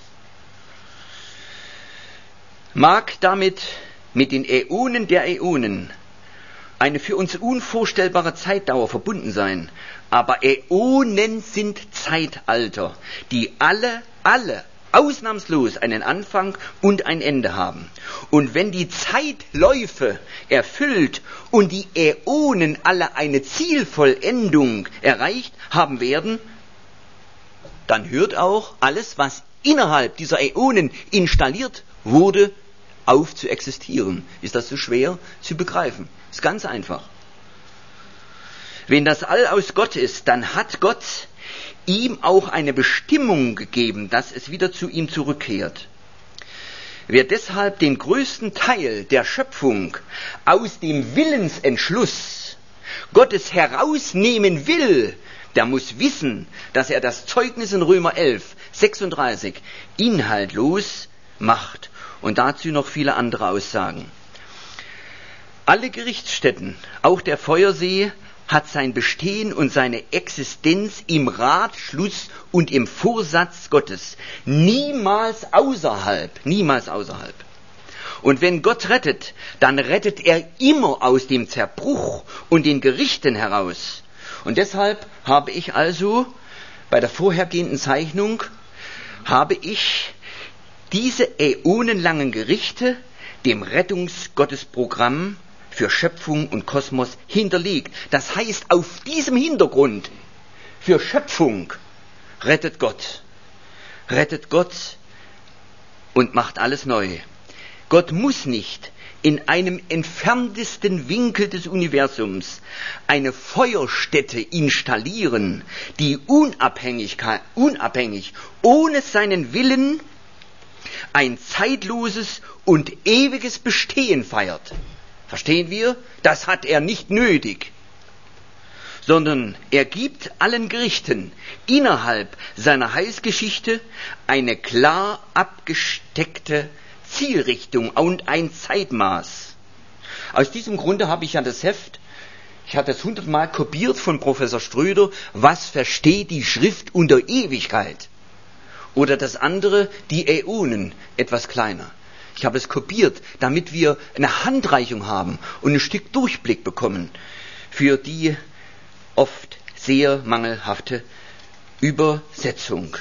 Mag damit mit den Äonen der Äonen eine für uns unvorstellbare Zeitdauer verbunden sein, aber Äonen sind Zeitalter, die alle ausnahmslos einen Anfang und ein Ende haben. Und wenn die Zeitläufe erfüllt und die Äonen alle eine Zielvollendung erreicht haben werden, dann hört auch alles, was innerhalb dieser Äonen installiert wurde, auf zu existieren. Ist das so schwer zu begreifen? Ist ganz einfach. Wenn das All aus Gott ist, dann hat Gott ihm auch eine Bestimmung gegeben, dass es wieder zu ihm zurückkehrt. Wer deshalb den größten Teil der Schöpfung aus dem Willensentschluss Gottes herausnehmen will, der muss wissen, dass er das Zeugnis in Römer 11:36 inhaltlos macht. Und dazu noch viele andere Aussagen. Alle Gerichtsstätten, auch der Feuersee, hat sein Bestehen und seine Existenz im Ratschluss und im Vorsatz Gottes. Niemals außerhalb. Und wenn Gott rettet, dann rettet er immer aus dem Zerbruch und den Gerichten heraus. Und deshalb habe ich also bei der vorhergehenden Zeichnung diese äonenlangen Gerichte dem Rettungsgottesprogramm für Schöpfung und Kosmos hinterlegt. Das heißt, auf diesem Hintergrund für Schöpfung rettet Gott und macht alles neu. Gott muss nicht in einem entferntesten Winkel des Universums eine Feuerstätte installieren, die unabhängig, ohne seinen Willen ein zeitloses und ewiges Bestehen feiert. Verstehen wir? Das hat er nicht nötig. Sondern er gibt allen Gerichten innerhalb seiner Heilsgeschichte eine klar abgesteckte Zielrichtung und ein Zeitmaß. Aus diesem Grunde habe ich ja das Heft, ich hatte es 100-mal kopiert von Professor Ströder, was versteht die Schrift unter Ewigkeit? Oder das andere, die Äonen, etwas kleiner. Ich habe es kopiert, damit wir eine Handreichung haben und ein Stück Durchblick bekommen für die oft sehr mangelhafte Übersetzung.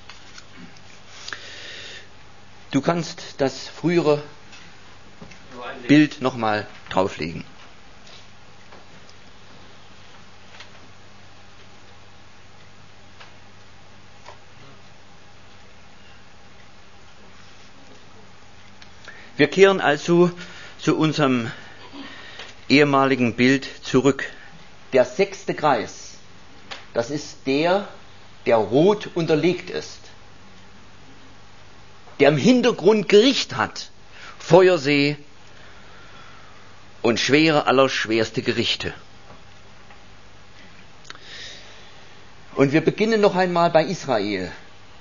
Du kannst das frühere Bild nochmal drauflegen. Wir kehren also zu unserem ehemaligen Bild zurück. Der 6. Kreis, das ist der, der rot unterlegt ist, der im Hintergrund Gericht hat, Feuersee und schwere, allerschwerste Gerichte. Und wir beginnen noch einmal bei Israel.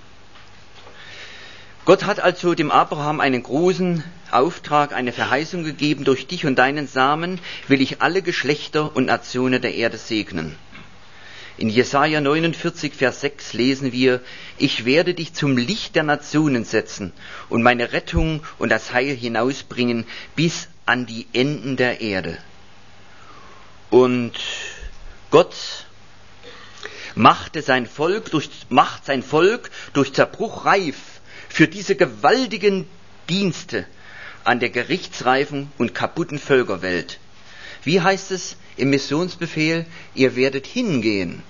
Gott hat also dem Abraham einen großen Auftrag, eine Verheißung gegeben: Durch dich und deinen Samen will ich alle Geschlechter und Nationen der Erde segnen. In Jesaja 49, Vers 6 lesen wir: Ich werde dich zum Licht der Nationen setzen und meine Rettung und das Heil hinausbringen bis an die Enden der Erde. Und Gott macht sein Volk durch Zerbruch reif für diese gewaltigen Dienste an der gerichtsreifen und kaputten Völkerwelt. Wie heißt es im Missionsbefehl? Ihr werdet hingehen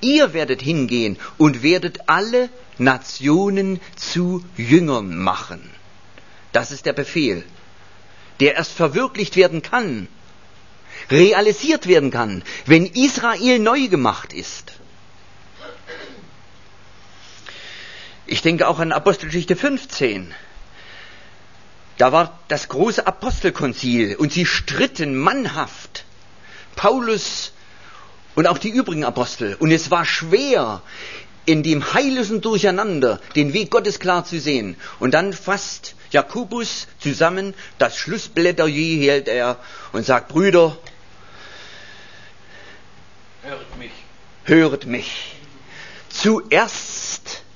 und werdet alle Nationen zu Jüngern machen. Das ist der Befehl, der erst verwirklicht werden kann, realisiert werden kann, wenn Israel neu gemacht ist. Ich denke auch an Apostelgeschichte 15. Da war das große Apostelkonzil und sie stritten mannhaft, Paulus und auch die übrigen Apostel. Und es war schwer, in dem heillosen Durcheinander den Weg Gottes klar zu sehen. Und dann fasst Jakobus zusammen, das Schlussplädoyer hält er und sagt: Brüder, hört mich. Zuerst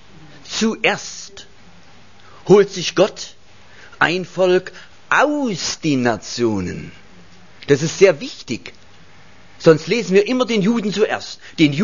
holt sich Gott ein Volk aus den Nationen. Das ist sehr wichtig. Sonst lesen wir immer den Juden zuerst.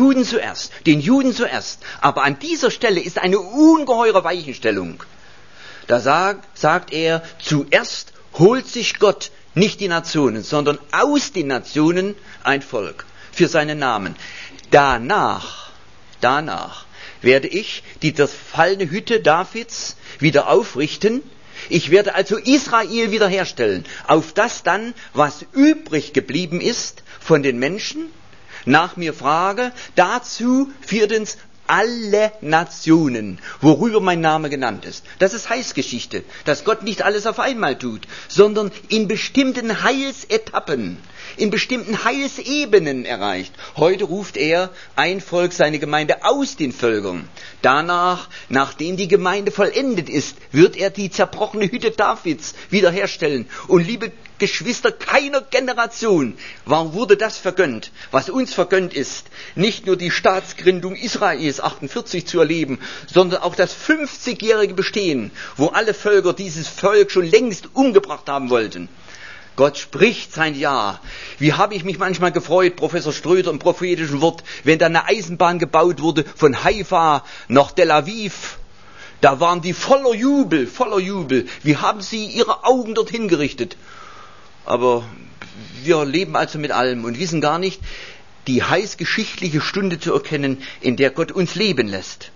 Aber an dieser Stelle ist eine ungeheure Weichenstellung. Da sagt er, zuerst holt sich Gott nicht die Nationen, sondern aus den Nationen ein Volk für seinen Namen. Danach werde ich die zerfallene Hütte Davids wieder aufrichten. Ich werde also Israel wiederherstellen, auf das dann, was übrig geblieben ist von den Menschen, nach mir frage. Dazu viertens alle Nationen, worüber mein Name genannt ist. Das ist Heilsgeschichte, dass Gott nicht alles auf einmal tut, sondern in bestimmten Heilsetappen, in bestimmten Heilsebenen erreicht. Heute ruft er ein Volk, seine Gemeinde, aus den Völkern. Danach, nachdem die Gemeinde vollendet ist, wird er die zerbrochene Hütte Davids wiederherstellen. Und liebe Geschwister, keiner Generation wurde das vergönnt, was uns vergönnt ist, nicht nur die Staatsgründung Israels 48 zu erleben, sondern auch das 50-jährige Bestehen, wo alle Völker dieses Volk schon längst umgebracht haben wollten. Gott spricht sein Ja. Wie habe ich mich manchmal gefreut, Professor Ströder im prophetischen Wort, wenn da eine Eisenbahn gebaut wurde von Haifa nach Tel Aviv. Da waren die voller Jubel. Wie haben sie ihre Augen dorthin gerichtet? Aber wir leben also mit allem und wissen gar nicht, die heißgeschichtliche Stunde zu erkennen, in der Gott uns leben lässt.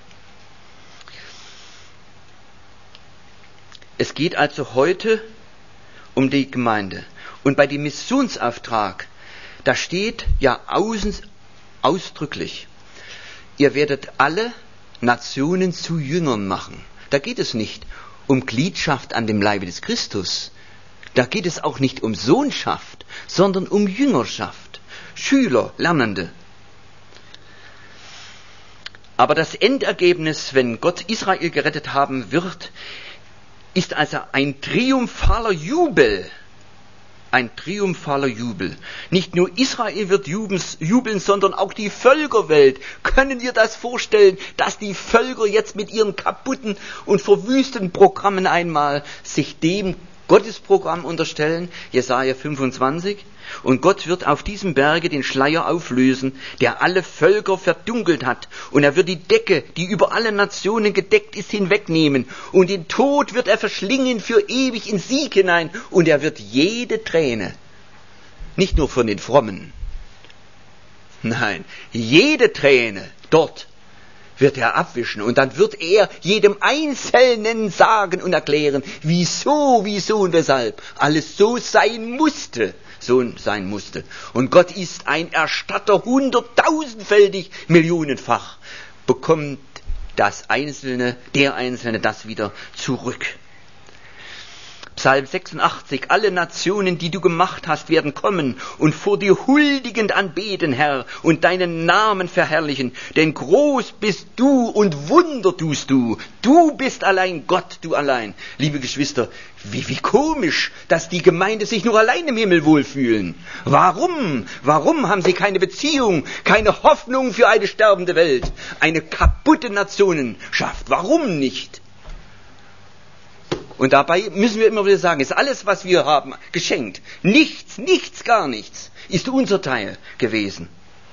Es geht also heute um die Gemeinde. Und bei dem Missionsauftrag, da steht ja ausdrücklich: Ihr werdet alle Nationen zu Jüngern machen. Da geht es nicht um Gliedschaft an dem Leibe des Christus. Da geht es auch nicht um Sohnschaft, sondern um Jüngerschaft. Schüler, Lernende. Aber das Endergebnis, wenn Gott Israel gerettet haben wird, ist also ein triumphaler Jubel. Ein triumphaler Jubel. Nicht nur Israel wird jubeln, sondern auch die Völkerwelt. Können wir das vorstellen, dass die Völker jetzt mit ihren kaputten und verwüsteten Programmen einmal sich dem Gottesprogramm unterstellen? Jesaja 25. Und Gott wird auf diesem Berge den Schleier auflösen, der alle Völker verdunkelt hat. Und er wird die Decke, die über alle Nationen gedeckt ist, hinwegnehmen. Und den Tod wird er verschlingen für ewig in Sieg hinein. Und er wird jede Träne, nicht nur von den Frommen, nein, jede Träne dort wird er abwischen. Und dann wird er jedem Einzelnen sagen und erklären, wieso und weshalb alles so sein musste. Und Gott ist ein Erstatter 100.000-fältig, millionenfach. bekommt der Einzelne das wieder zurück. Psalm 86, alle Nationen, die du gemacht hast, werden kommen und vor dir huldigend anbeten, Herr, und deinen Namen verherrlichen. Denn groß bist du und Wunder tust du. Du bist allein Gott, du allein. Liebe Geschwister, wie komisch, dass die Gemeinde sich nur allein im Himmel wohlfühlen. Warum? Warum haben sie keine Beziehung, keine Hoffnung für eine sterbende Welt, eine kaputte Nationenschaft? Warum nicht? Und dabei müssen wir immer wieder sagen, ist alles, was wir haben, geschenkt. Nichts, gar nichts ist unser Teil gewesen.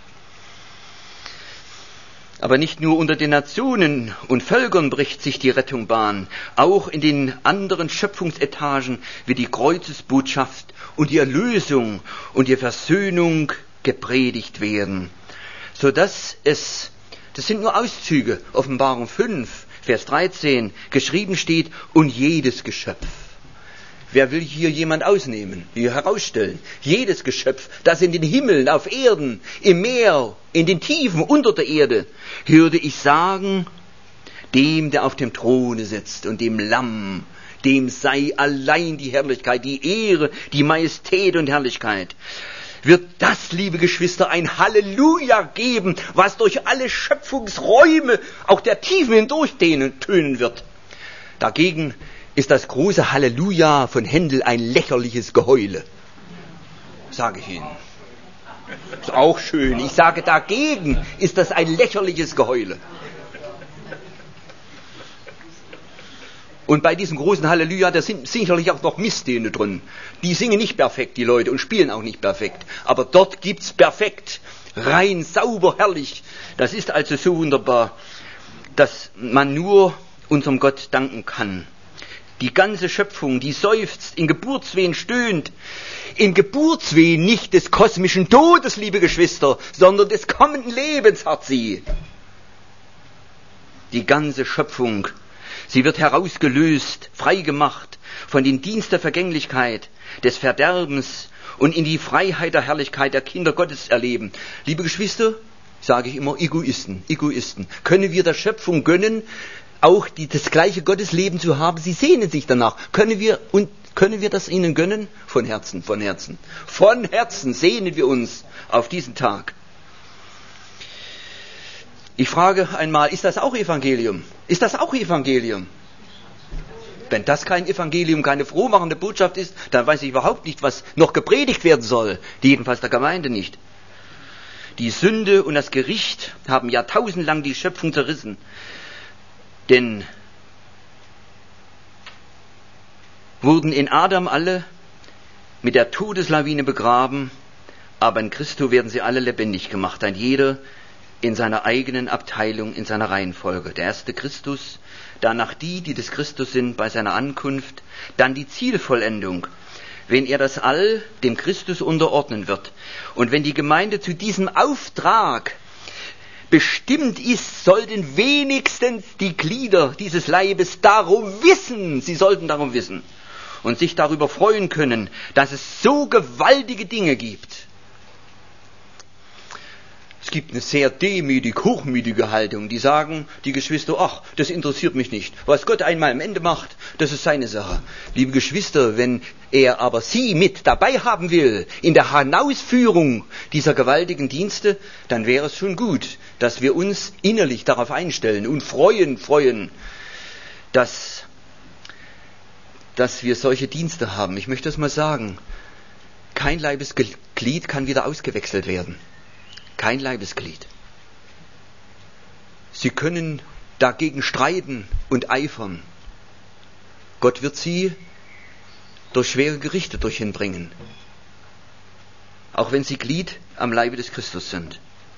Aber nicht nur unter den Nationen und Völkern bricht sich die Rettung Bahn. Auch in den anderen Schöpfungsetagen wird die Kreuzesbotschaft und die Erlösung und die Versöhnung gepredigt werden. Sodass das sind nur Auszüge, Offenbarung 5, Vers 13, geschrieben steht, und jedes Geschöpf. Wer will hier jemand ausnehmen, hier herausstellen? Jedes Geschöpf, das in den Himmeln, auf Erden, im Meer, in den Tiefen, unter der Erde, hörte ich sagen, dem, der auf dem Throne sitzt und dem Lamm, dem sei allein die Herrlichkeit, die Ehre, die Majestät und Herrlichkeit. Wird das, liebe Geschwister, ein Halleluja geben, was durch alle Schöpfungsräume, auch der Tiefen hindurch tönen wird. Dagegen ist das große Halleluja von Händel ein lächerliches Geheule. Sage ich Ihnen. Ist auch schön. Ich sage, dagegen ist das ein lächerliches Geheule. Und bei diesem großen Halleluja, da sind sicherlich auch noch Misstöne drin. Die singen nicht perfekt, die Leute, und spielen auch nicht perfekt. Aber dort gibt's perfekt, rein, sauber, herrlich. Das ist also so wunderbar, dass man nur unserem Gott danken kann. Die ganze Schöpfung, die seufzt, in Geburtswehen stöhnt. In Geburtswehen nicht des kosmischen Todes, liebe Geschwister, sondern des kommenden Lebens hat sie. Die ganze Schöpfung. Sie wird herausgelöst, freigemacht von den Dienst der Vergänglichkeit, des Verderbens und in die Freiheit der Herrlichkeit der Kinder Gottes erleben. Liebe Geschwister, sage ich immer, Egoisten. Können wir der Schöpfung gönnen, auch das gleiche Gottesleben zu haben? Sie sehnen sich danach. Können wir das ihnen gönnen? Von Herzen. Von Herzen sehnen wir uns auf diesen Tag. Ich frage einmal, ist das auch Evangelium? Wenn das kein Evangelium, keine frohmachende Botschaft ist, dann weiß ich überhaupt nicht, was noch gepredigt werden soll. Jedenfalls der Gemeinde nicht. Die Sünde und das Gericht haben jahrtausendlang die Schöpfung zerrissen. Denn wurden in Adam alle mit der Todeslawine begraben, aber in Christo werden sie alle lebendig gemacht, ein jeder in seiner eigenen Abteilung, in seiner Reihenfolge. Der erste Christus, danach die des Christus sind bei seiner Ankunft, dann die Zielvollendung, wenn er das All dem Christus unterordnen wird. Und wenn die Gemeinde zu diesem Auftrag bestimmt ist, sollten wenigstens die Glieder dieses Leibes darum wissen, sie sollten darum wissen und sich darüber freuen können, dass es so gewaltige Dinge gibt. Es gibt eine sehr hochmütige Haltung, die sagen, die Geschwister, ach, das interessiert mich nicht. Was Gott einmal am Ende macht, das ist seine Sache. Liebe Geschwister, wenn er aber Sie mit dabei haben will, in der Hinausführung dieser gewaltigen Dienste, dann wäre es schon gut, dass wir uns innerlich darauf einstellen und freuen, dass wir solche Dienste haben. Ich möchte das mal sagen. Kein Leibesglied kann wieder ausgewechselt werden. Kein Leibesglied. Sie können dagegen streiten und eifern. Gott wird sie durch schwere Gerichte hinbringen. Auch wenn sie Glied am Leibe des Christus sind.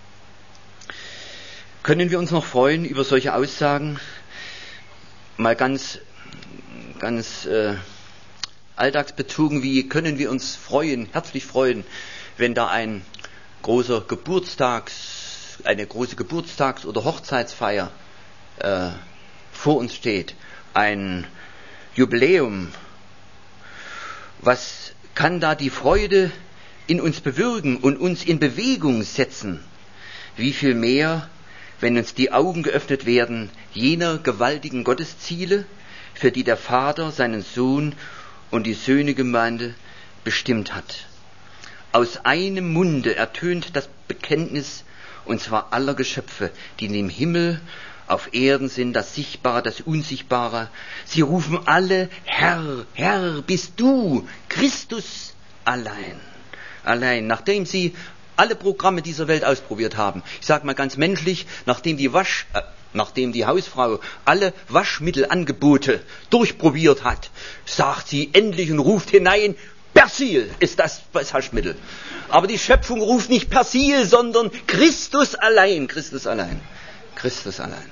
Können wir uns noch freuen über solche Aussagen? Mal ganz alltagsbezogen, wie können wir uns herzlich freuen, wenn da eine große Geburtstags- oder Hochzeitsfeier vor uns steht, ein Jubiläum. Was kann da die Freude in uns bewirken und uns in Bewegung setzen? Wie viel mehr wenn uns die Augen geöffnet werden, jener gewaltigen Gottesziele, für die der Vater seinen Sohn und die Söhnegemeinde bestimmt hat. Aus einem Munde ertönt das Bekenntnis, und zwar aller Geschöpfe, die in dem Himmel, auf Erden sind, das Sichtbare, das Unsichtbare. Sie rufen alle, Herr, Herr, bist du, Christus allein. Allein, nachdem sie alle Programme dieser Welt ausprobiert haben. Ich sage mal ganz menschlich, nachdem die Hausfrau alle Waschmittelangebote durchprobiert hat, sagt sie endlich und ruft hinein, Persil ist das Waschmittel. Aber die Schöpfung ruft nicht Persil, sondern Christus allein, Christus allein, Christus allein.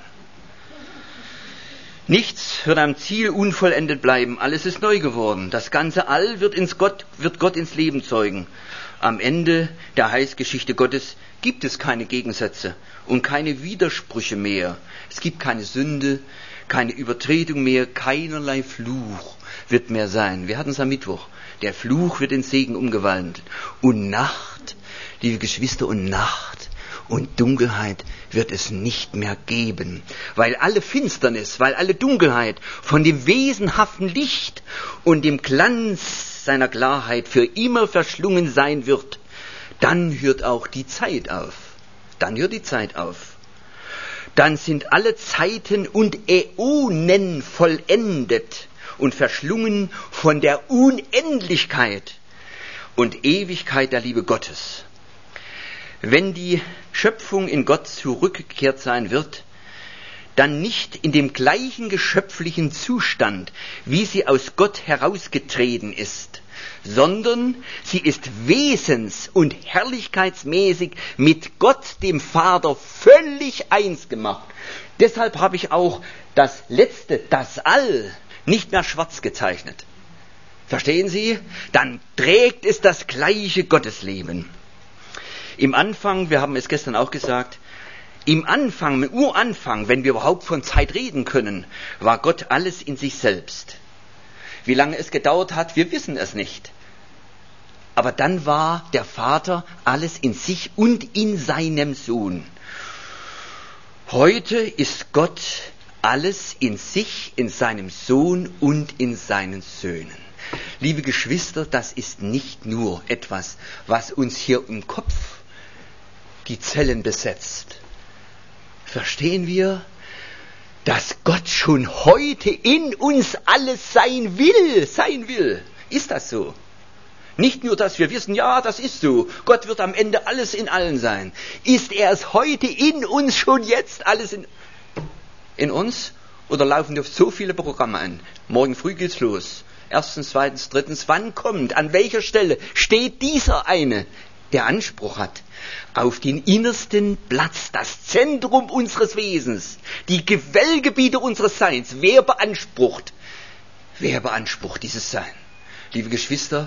Nichts wird am Ziel unvollendet bleiben, alles ist neu geworden. Das ganze All wird Gott ins Leben zeugen. Am Ende der Heilsgeschichte Gottes gibt es keine Gegensätze und keine Widersprüche mehr. Es gibt keine Sünde, keine Übertretung mehr, keinerlei Fluch wird mehr sein. Wir hatten es am Mittwoch. Der Fluch wird in Segen umgewandelt. Und Nacht, liebe Geschwister, und Nacht und Dunkelheit wird es nicht mehr geben. Weil alle Finsternis, weil alle Dunkelheit von dem wesenhaften Licht und dem Glanz seiner Klarheit für immer verschlungen sein wird, dann hört auch die Zeit auf. Dann hört die Zeit auf. Dann sind alle Zeiten und Äonen vollendet und verschlungen von der Unendlichkeit und Ewigkeit der Liebe Gottes. Wenn die Schöpfung in Gott zurückgekehrt sein wird, dann nicht in dem gleichen geschöpflichen Zustand, wie sie aus Gott herausgetreten ist, sondern sie ist wesens- und herrlichkeitsmäßig mit Gott, dem Vater, völlig eins gemacht. Deshalb habe ich auch das Letzte, das All, nicht mehr schwarz gezeichnet. Verstehen Sie? Dann trägt es das gleiche Gottesleben. Im Anfang, wir haben es gestern auch gesagt, im Uranfang, wenn wir überhaupt von Zeit reden können, war Gott alles in sich selbst. Wie lange es gedauert hat, wir wissen es nicht. Aber dann war der Vater alles in sich und in seinem Sohn. Heute ist Gott alles in sich, in seinem Sohn und in seinen Söhnen. Liebe Geschwister, das ist nicht nur etwas, was uns hier im Kopf die Zellen besetzt. Verstehen wir, dass Gott schon heute in uns alles sein will? Ist das so? Nicht nur, dass wir wissen, ja, das ist so. Gott wird am Ende alles in allen sein. Ist er es heute in uns schon jetzt alles in uns? Oder laufen wir so viele Programme ein? Morgen früh geht's los. 1., 2., 3. Wann kommt, an welcher Stelle steht dieser eine, der Anspruch hat auf den innersten Platz, das Zentrum unseres Wesens, die Quellgebiete unseres Seins? Wer beansprucht dieses Sein? Liebe Geschwister,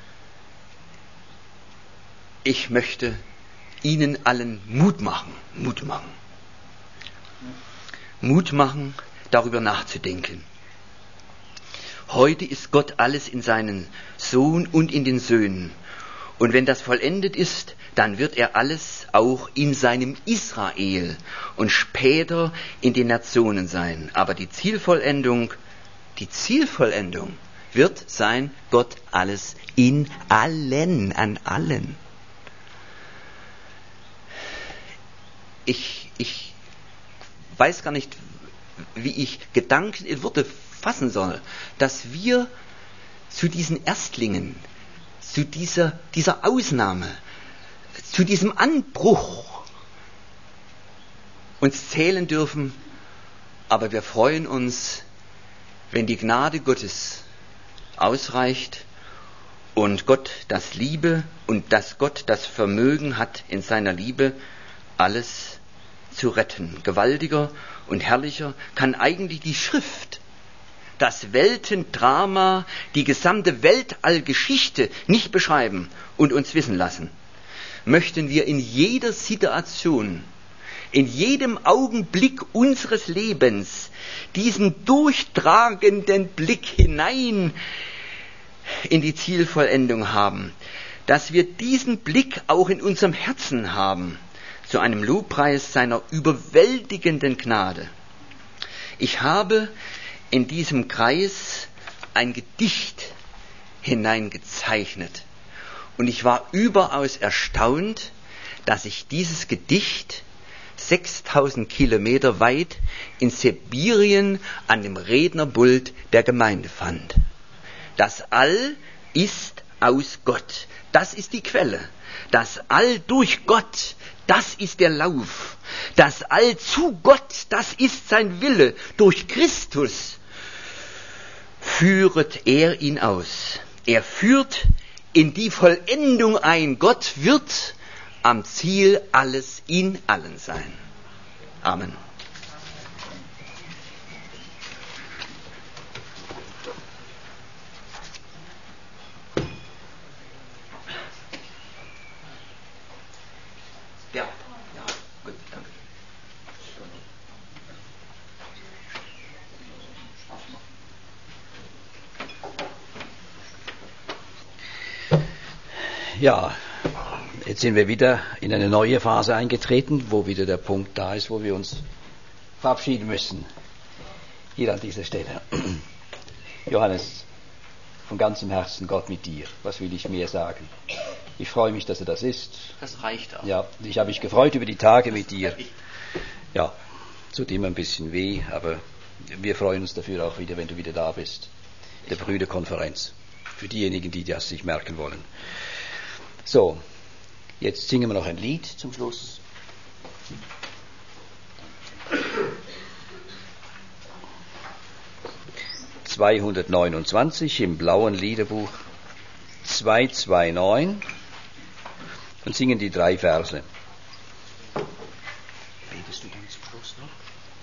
ich möchte Ihnen allen Mut machen, darüber nachzudenken. Heute ist Gott alles in seinen Sohn und in den Söhnen. Und wenn das vollendet ist, dann wird er alles auch in seinem Israel und später in den Nationen sein. Aber die Zielvollendung wird sein, Gott alles in allen, an allen. Ich weiß gar nicht, wie ich Gedanken in Worte fassen soll, dass wir zu diesen Erstlingen, zu dieser Ausnahme, zu diesem Anbruch uns zählen dürfen, aber wir freuen uns, wenn die Gnade Gottes ausreicht und Gott das Liebe und dass Gott das Vermögen hat, in seiner Liebe alles zu retten. Gewaltiger und herrlicher kann eigentlich die Schrift, das Weltendrama, die gesamte Weltallgeschichte nicht beschreiben und uns wissen lassen. Möchten wir in jeder Situation, in jedem Augenblick unseres Lebens diesen durchtragenden Blick hinein in die Zielvollendung haben, dass wir diesen Blick auch in unserem Herzen haben, zu einem Lobpreis seiner überwältigenden Gnade. Ich habe in diesem Kreis ein Gedicht hineingezeichnet und ich war überaus erstaunt, dass ich dieses Gedicht 6000 Kilometer weit in Sibirien an dem Rednerpult der Gemeinde fand. Das All ist aus Gott. Das ist die Quelle. Das All durch Gott, das ist der Lauf. Das All zu Gott, das ist sein Wille. Durch Christus führet er ihn aus. Er führt in die Vollendung ein. Gott wird am Ziel alles in allen sein. Amen. Ja, gut, danke. Ja, jetzt sind wir wieder in eine neue Phase eingetreten, wo wieder der Punkt da ist, wo wir uns verabschieden müssen. Hier an dieser Stelle. Johannes, von ganzem Herzen Gott mit dir. Was will ich mehr sagen? Ich freue mich, dass er das ist. Das reicht auch. Ja, ich habe mich gefreut über die Tage mit dir. Ja, tut immer ein bisschen weh, aber wir freuen uns dafür auch wieder, wenn du wieder da bist. Der Brüderkonferenz. Für diejenigen, die das sich merken wollen. So, jetzt singen wir noch ein Lied zum Schluss. »229 im blauen Liederbuch 229 und singen die 3 Verse. Betest du dann zum Schluss noch?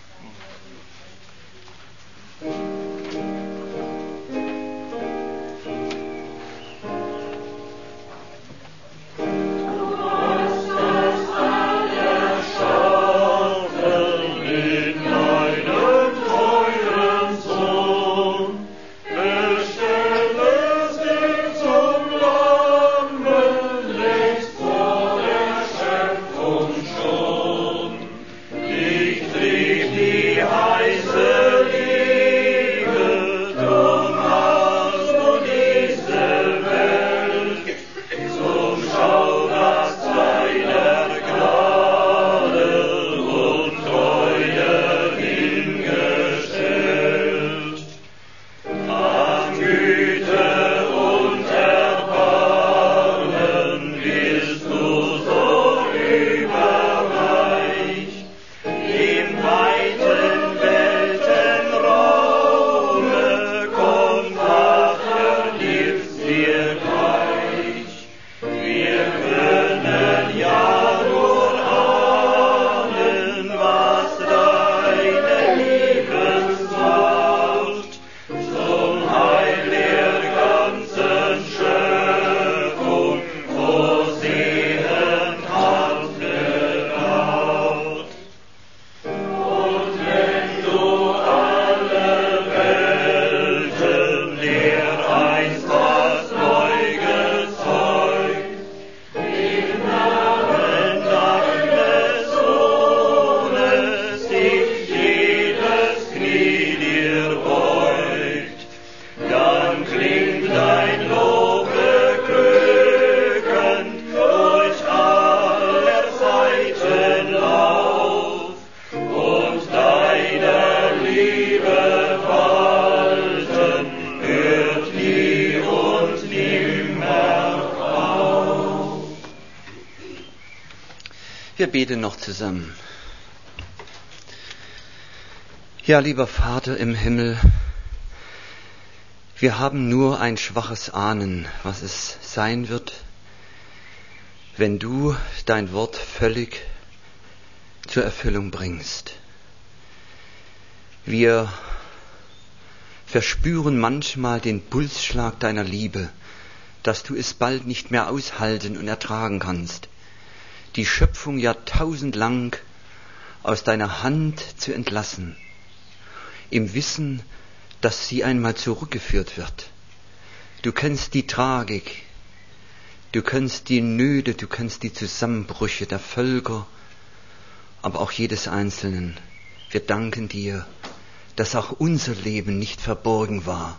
Wir beten noch zusammen. Ja, lieber Vater im Himmel, wir haben nur ein schwaches Ahnen, was es sein wird, wenn du dein Wort völlig zur Erfüllung bringst. Wir verspüren manchmal den Pulsschlag deiner Liebe, dass du es bald nicht mehr aushalten und ertragen kannst, die Schöpfung jahrtausendlang aus deiner Hand zu entlassen, im Wissen, dass sie einmal zurückgeführt wird. Du kennst die Tragik, du kennst die Nöte, du kennst die Zusammenbrüche der Völker, aber auch jedes Einzelnen. Wir danken dir, dass auch unser Leben nicht verborgen war,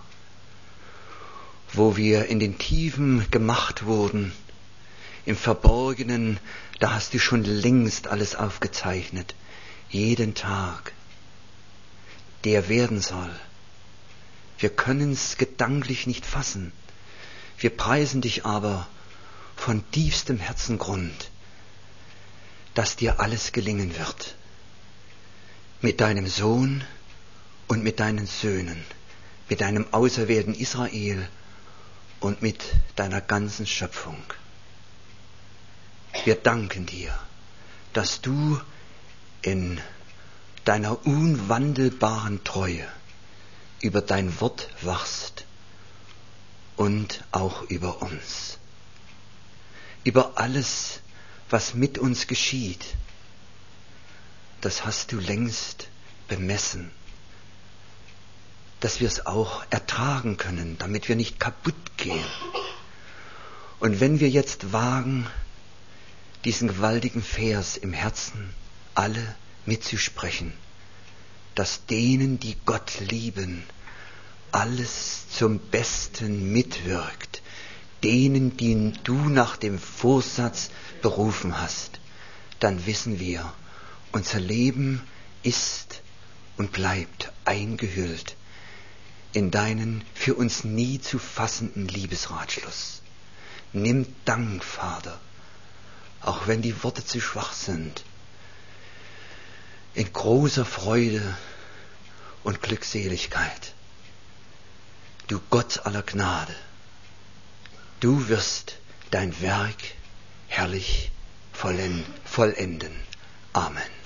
wo wir in den Tiefen gemacht wurden, im Verborgenen, da hast du schon längst alles aufgezeichnet, jeden Tag, der werden soll. Wir können es gedanklich nicht fassen. Wir preisen dich aber von tiefstem Herzengrund, dass dir alles gelingen wird. Mit deinem Sohn und mit deinen Söhnen, mit deinem auserwählten Israel und mit deiner ganzen Schöpfung. Wir danken dir, dass du in deiner unwandelbaren Treue über dein Wort wachst und auch über uns. Über alles, was mit uns geschieht, das hast du längst bemessen, dass wir es auch ertragen können, damit wir nicht kaputt gehen. Und wenn wir jetzt wagen, diesen gewaltigen Vers im Herzen alle mitzusprechen, dass denen, die Gott lieben, alles zum Besten mitwirkt, denen, die du nach dem Vorsatz berufen hast, dann wissen wir, unser Leben ist und bleibt eingehüllt in deinen für uns nie zu fassenden Liebesratschluss. Nimm Dank, Vater, auch wenn die Worte zu schwach sind, in großer Freude und Glückseligkeit. Du Gott aller Gnade, du wirst dein Werk herrlich vollenden. Amen.